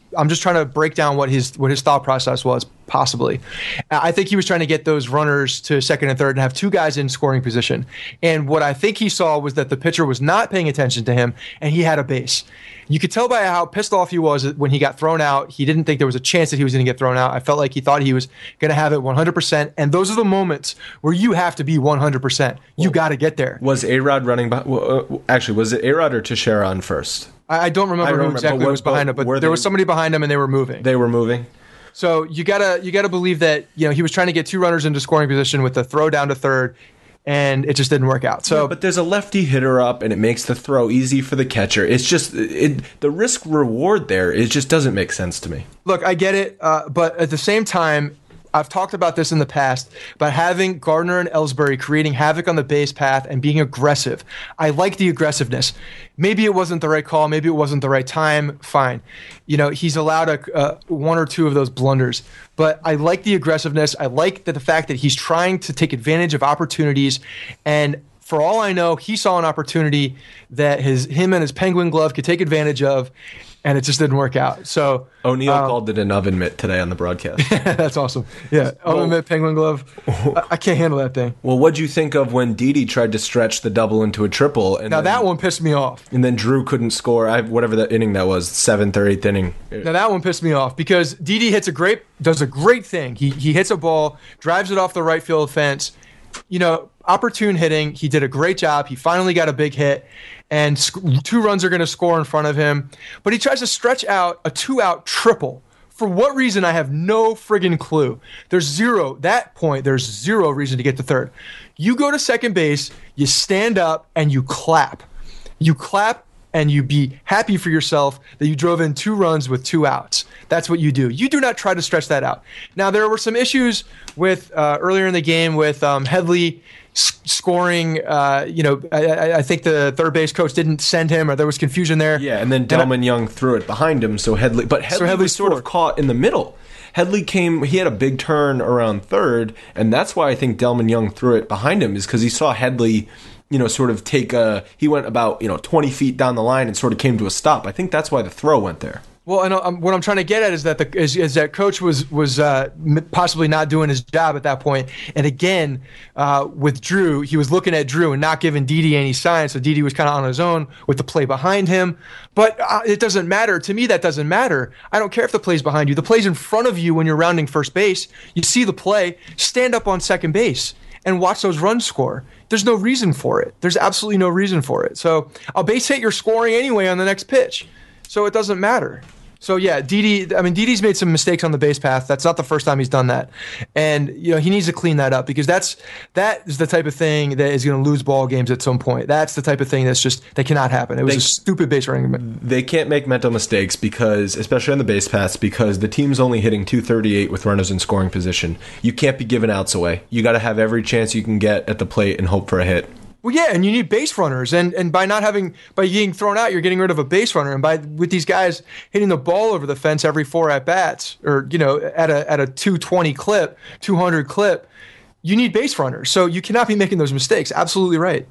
I'm just trying to break down what his what his thought process was, possibly. I think he was trying to get those runners to second and third and have two guys in scoring position. And what I think he saw was that the pitcher was not paying attention to him, and he had a base. You could tell by how pissed off he was when he got thrown out. He didn't think there was a chance that he was going to get thrown out. I felt like he thought he was going to have it one hundred percent. And those are the moments where you have to be one hundred percent. You well, got to get there. Was A-Rod running by, well, uh, actually, was it A-Rod or Teixeira on first? I, I don't remember I don't who remember, exactly what, was behind him, but there they, was somebody behind him and they were moving. They were moving. So you gotta you gotta believe that, you know, he was trying to get two runners into scoring position with the throw down to third, and it just didn't work out. So, yeah, but there's a lefty hitter up, and it makes the throw easy for the catcher. It's just it, the risk reward there. It just doesn't make sense to me. Look, I get it, uh, but at the same time, I've talked about this in the past, but having Gardner and Ellsbury creating havoc on the base path and being aggressive. I like the aggressiveness. Maybe it wasn't the right call. Maybe it wasn't the right time. Fine. You know, he's allowed a, uh, one or two of those blunders. But I like the aggressiveness. I like that the fact that he's trying to take advantage of opportunities. And for all I know, he saw an opportunity that his him and his Penguin glove could take advantage of, and it just didn't work out. So O'Neill um, called it an oven mitt today on the broadcast. That's awesome. Yeah, oven well, mitt, Penguin glove. I, I can't handle that thing. Well, what'd you think of when Didi tried to stretch the double into a triple? And now then, that one pissed me off. And then Drew couldn't score. I whatever that inning that was, seventh or eighth inning. Now that one pissed me off because Didi hits a great, does a great thing. He he hits a ball, drives it off the right field fence. You know, opportune hitting. He did a great job. He finally got a big hit, and sc- two runs are going to score in front of him. But he tries to stretch out a two-out triple. For what reason, I have no friggin' clue. There's zero, that point, there's zero reason to get to third. You go to second base, you stand up, and you clap. You clap, and you be happy for yourself that you drove in two runs with two outs. That's what you do. You do not try to stretch that out. Now, there were some issues with uh, earlier in the game with um, Headley s- scoring. Uh, you know, I, I think the third base coach didn't send him, or there was confusion there. Yeah, and then Delman Young threw it behind him, so Headley. But Headley, so Headley was sort of caught in the middle. Headley came, he had a big turn around third, and that's why I think Delman Young threw it behind him, is because he saw Headley, you know, sort of take a, he went about, you know, twenty feet down the line and sort of came to a stop. I think that's why the throw went there. Well, and um, what I'm trying to get at is that the is, is that coach was was uh, possibly not doing his job at that point. And again, uh, with Drew, he was looking at Drew and not giving Didi any signs. So Didi was kind of on his own with the play behind him. But uh, it doesn't matter. To me, that doesn't matter. I don't care if the play's behind you. The play's in front of you when you're rounding first base. You see the play, stand up on second base and watch those runs score. There's no reason for it. There's absolutely no reason for it. So a base hit, you're scoring anyway on the next pitch. So it doesn't matter. So yeah, Didi. I mean, Didi's made some mistakes on the base path. That's not the first time he's done that, and you know he needs to clean that up because that's that is the type of thing that is going to lose ball games at some point. That's the type of thing that's just that cannot happen. It was they, a stupid base running. They can't make mental mistakes because, especially on the base paths, because the team's only hitting two thirty-eight with runners in scoring position. You can't be giving outs away. You got to have every chance you can get at the plate and hope for a hit. Well, yeah, and you need base runners, and and by not having by getting thrown out, you're getting rid of a base runner, and by with these guys hitting the ball over the fence every four at bats, or you know at a at a two twenty clip, two hundred clip, you need base runners. So you cannot be making those mistakes. Absolutely right.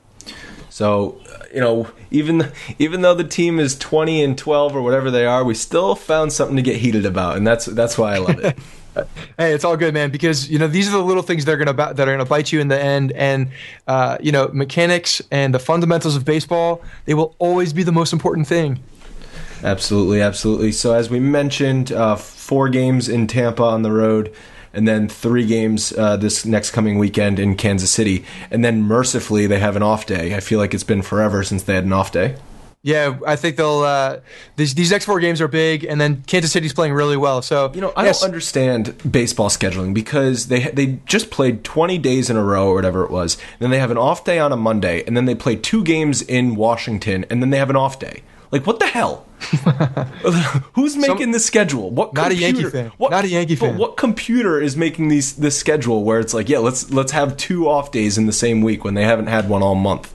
So you know, even even though the team is twenty and twelve or whatever they are, we still found something to get heated about, and that's that's why I love it. Hey, it's all good, man, because you know these are the little things that are gonna that are gonna bite you in the end, and uh, you know mechanics and the fundamentals of baseball, they will always be the most important thing. Absolutely, absolutely. So as we mentioned, uh, four games in Tampa on the road, and then three games uh, this next coming weekend in Kansas City, and then mercifully they have an off day. I feel like it's been forever since they had an off day. Yeah, I think they'll. Uh, these these next four games are big, and then Kansas City's playing really well. So you know, I yes. don't understand baseball scheduling because they they just played twenty days in a row or whatever it was. Then they have an off day on a Monday, and then they play two games in Washington, and then they have an off day. Like what the hell? Who's making Some, the schedule? What not computer, a Yankee fan. What, not a Yankee fan. But what computer is making these this schedule where it's like, yeah, let's let's have two off days in the same week when they haven't had one all month?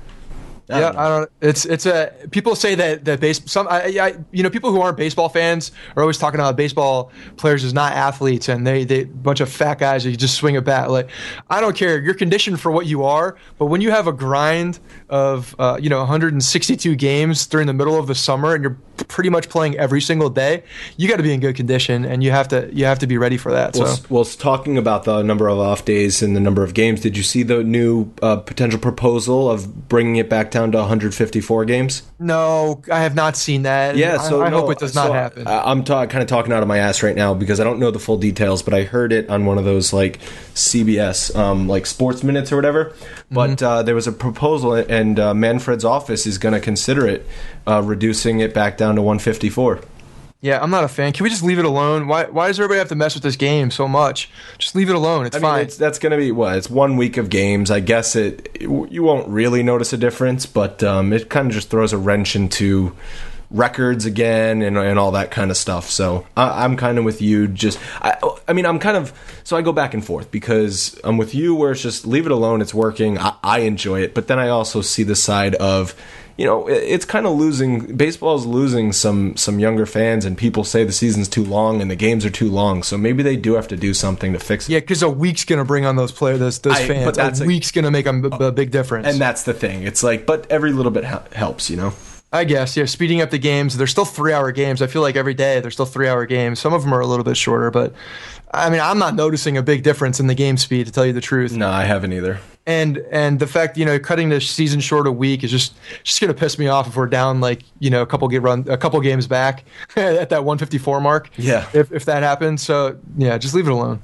I yeah, don't I don't. It's it's a people say that that base some I, I you know people who aren't baseball fans are always talking about baseball players as not athletes and they they a bunch of fat guys who just swing a bat. Like I don't care. You're conditioned for what you are, but when you have a grind of uh, you know one hundred sixty-two games during the middle of the summer and you're pretty much playing every single day, you got to be in good condition, and you have to you have to be ready for that. Well, so, well, talking about the number of off days and the number of games, did you see the new uh, potential proposal of bringing it back down to one hundred fifty-four games? No, I have not seen that. Yeah, so I, I no, hope it does not so happen. I, I'm ta- kind of talking out of my ass right now because I don't know the full details, but I heard it on one of those like C B S um, like Sports Minutes or whatever. But Mm-hmm. uh, there was a proposal, and uh, Manfred's office is going to consider it, uh, reducing it back down to one fifty-four. Yeah, I'm not a fan. Can we just leave it alone? Why Why does everybody have to mess with this game so much? Just leave it alone. It's I fine. mean, it's, that's going to be what? It's one week of games. I guess it, it you won't really notice a difference, but um, it kind of just throws a wrench into records again and, and all that kind of stuff. So I, I'm kind of with you. Just I, I mean, I'm kind of so I go back and forth because I'm with you where it's just leave it alone. It's working. I, I enjoy it, but then I also see the side of, you know, it's kind of losing. Baseball is losing some some younger fans, and people say the season's too long and the games are too long. So maybe they do have to do something to fix it. Yeah, because a week's gonna bring on those players, those, those I- fans. but that's a a- week's gonna make a, a big difference. And that's the thing. It's like, but every little bit hel- helps, you know. I guess, yeah, speeding up the games. They're still three-hour games. I feel like every day they're still three-hour games. Some of them are a little bit shorter, but I mean, I'm not noticing a big difference in the game speed, to tell you the truth. No, I haven't either. And and the fact, you know, cutting the season short a week is just just gonna piss me off if we're down like, you know, a couple get run a couple games back at that one fifty-four mark. Yeah. If if that happens, so yeah, just leave it alone.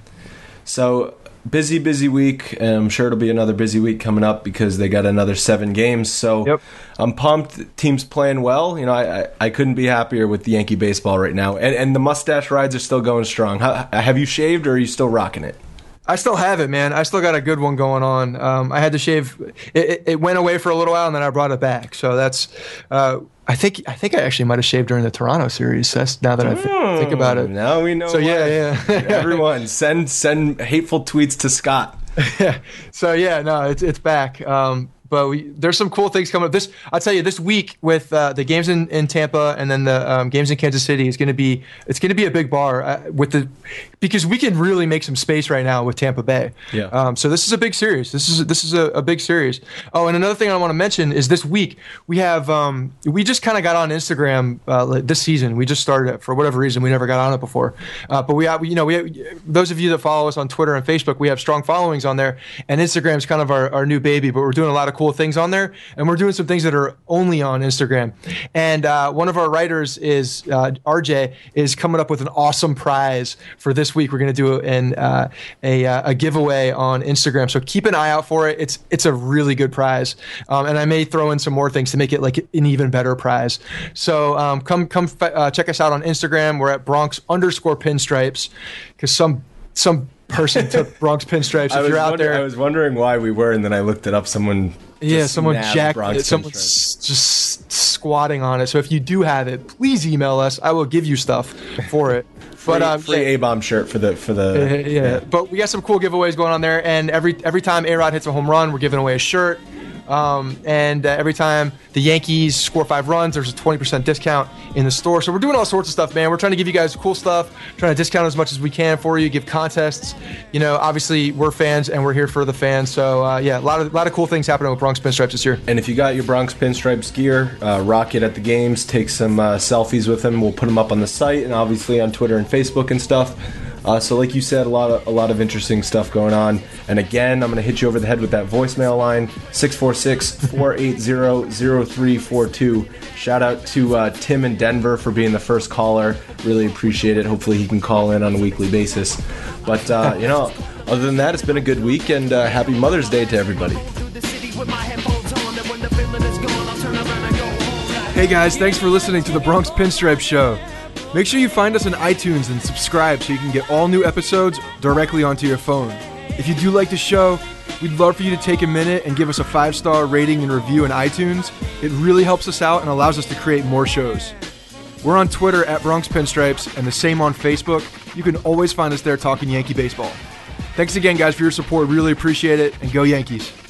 So busy, busy week. And I'm sure it'll be another busy week coming up because they got another seven games. So Yep. I'm pumped. Team's playing well. You know, I, I I couldn't be happier with the Yankee baseball right now. And and the mustache rides are still going strong. How, have you shaved or are you still rocking it? I still have it, man. I still got a good one going on. Um, I had to shave. It, it, it went away for a little while, and then I brought it back. So that's. Uh, I think. I think I actually might have shaved during the Toronto series. That's now that I th- think about it. Now we know. So yeah, why. yeah. Everyone, send send hateful tweets to Scott. Yeah. So yeah, no, it's it's back. Um, but we, there's some cool things coming up. This I'll tell you, this week with uh, the games in, in Tampa and then the um, games in Kansas City is going to be it's going to be a big bar uh, with the because we can really make some space right now with Tampa Bay. Yeah. Um, so this is a big series. This is this is a, a big series. Oh, and another thing I want to mention is this week we have um, we just kind of got on Instagram uh, this season. We just started it for whatever reason. We never got on it before. Uh, but we have you know we have, those of you that follow us on Twitter and Facebook, we have strong followings on there, and Instagram's kind of our, our new baby. But we're doing a lot of cool things on there, and we're doing some things that are only on Instagram. And uh, one of our writers is uh, R J is coming up with an awesome prize for this week. We're going to do an uh, a a giveaway on Instagram, so keep an eye out for it. It's it's a really good prize, um, and I may throw in some more things to make it like an even better prize. So um, come come uh, check us out on Instagram. We're at Bronx underscore Pinstripes because some some person took Bronx Pinstripes. I If was you're out wonder- there, I was wondering why we were, and then I looked it up. Someone. yeah, just someone nabbed jacked Bronx it. Someone's Pinstripes. just squatting on it. So if you do have it, please email us. I will give you stuff for it. Free, But um, free yeah, A-bomb shirt for the for the yeah, yeah. But we got some cool giveaways going on there, and every every time A-Rod hits a home run, we're giving away a shirt. Um, and uh, every time the Yankees score five runs, there's a twenty percent discount in the store. So we're doing all sorts of stuff, man. We're trying to give you guys cool stuff, trying to discount as much as we can for you, give contests. You know, obviously we're fans and we're here for the fans. So uh, yeah, a lot of a lot of cool things happening with Bronx Pinstripes this year. And if you got your Bronx Pinstripes gear, uh, rock it at the games. Take some uh, selfies with them. We'll put them up on the site and obviously on Twitter and Facebook and stuff. Uh, so, like you said, a lot of a lot of interesting stuff going on. And again, I'm going to hit you over the head with that voicemail line six four six, four eight zero, zero three four two. Shout out to uh, Tim in Denver for being the first caller. Really appreciate it. Hopefully, he can call in on a weekly basis. But uh, you know, other than that, it's been a good week, and uh, happy Mother's Day to everybody. Hey guys, thanks for listening to the Bronx Pinstripe Show. Make sure you find us on iTunes and subscribe so you can get all new episodes directly onto your phone. If you do like the show, we'd love for you to take a minute and give us a five-star rating and review in iTunes. It really helps us out and allows us to create more shows. We're on Twitter at Bronx Pinstripes and the same on Facebook. You can always find us there talking Yankee baseball. Thanks again, guys, for your support. Really appreciate it, and go Yankees.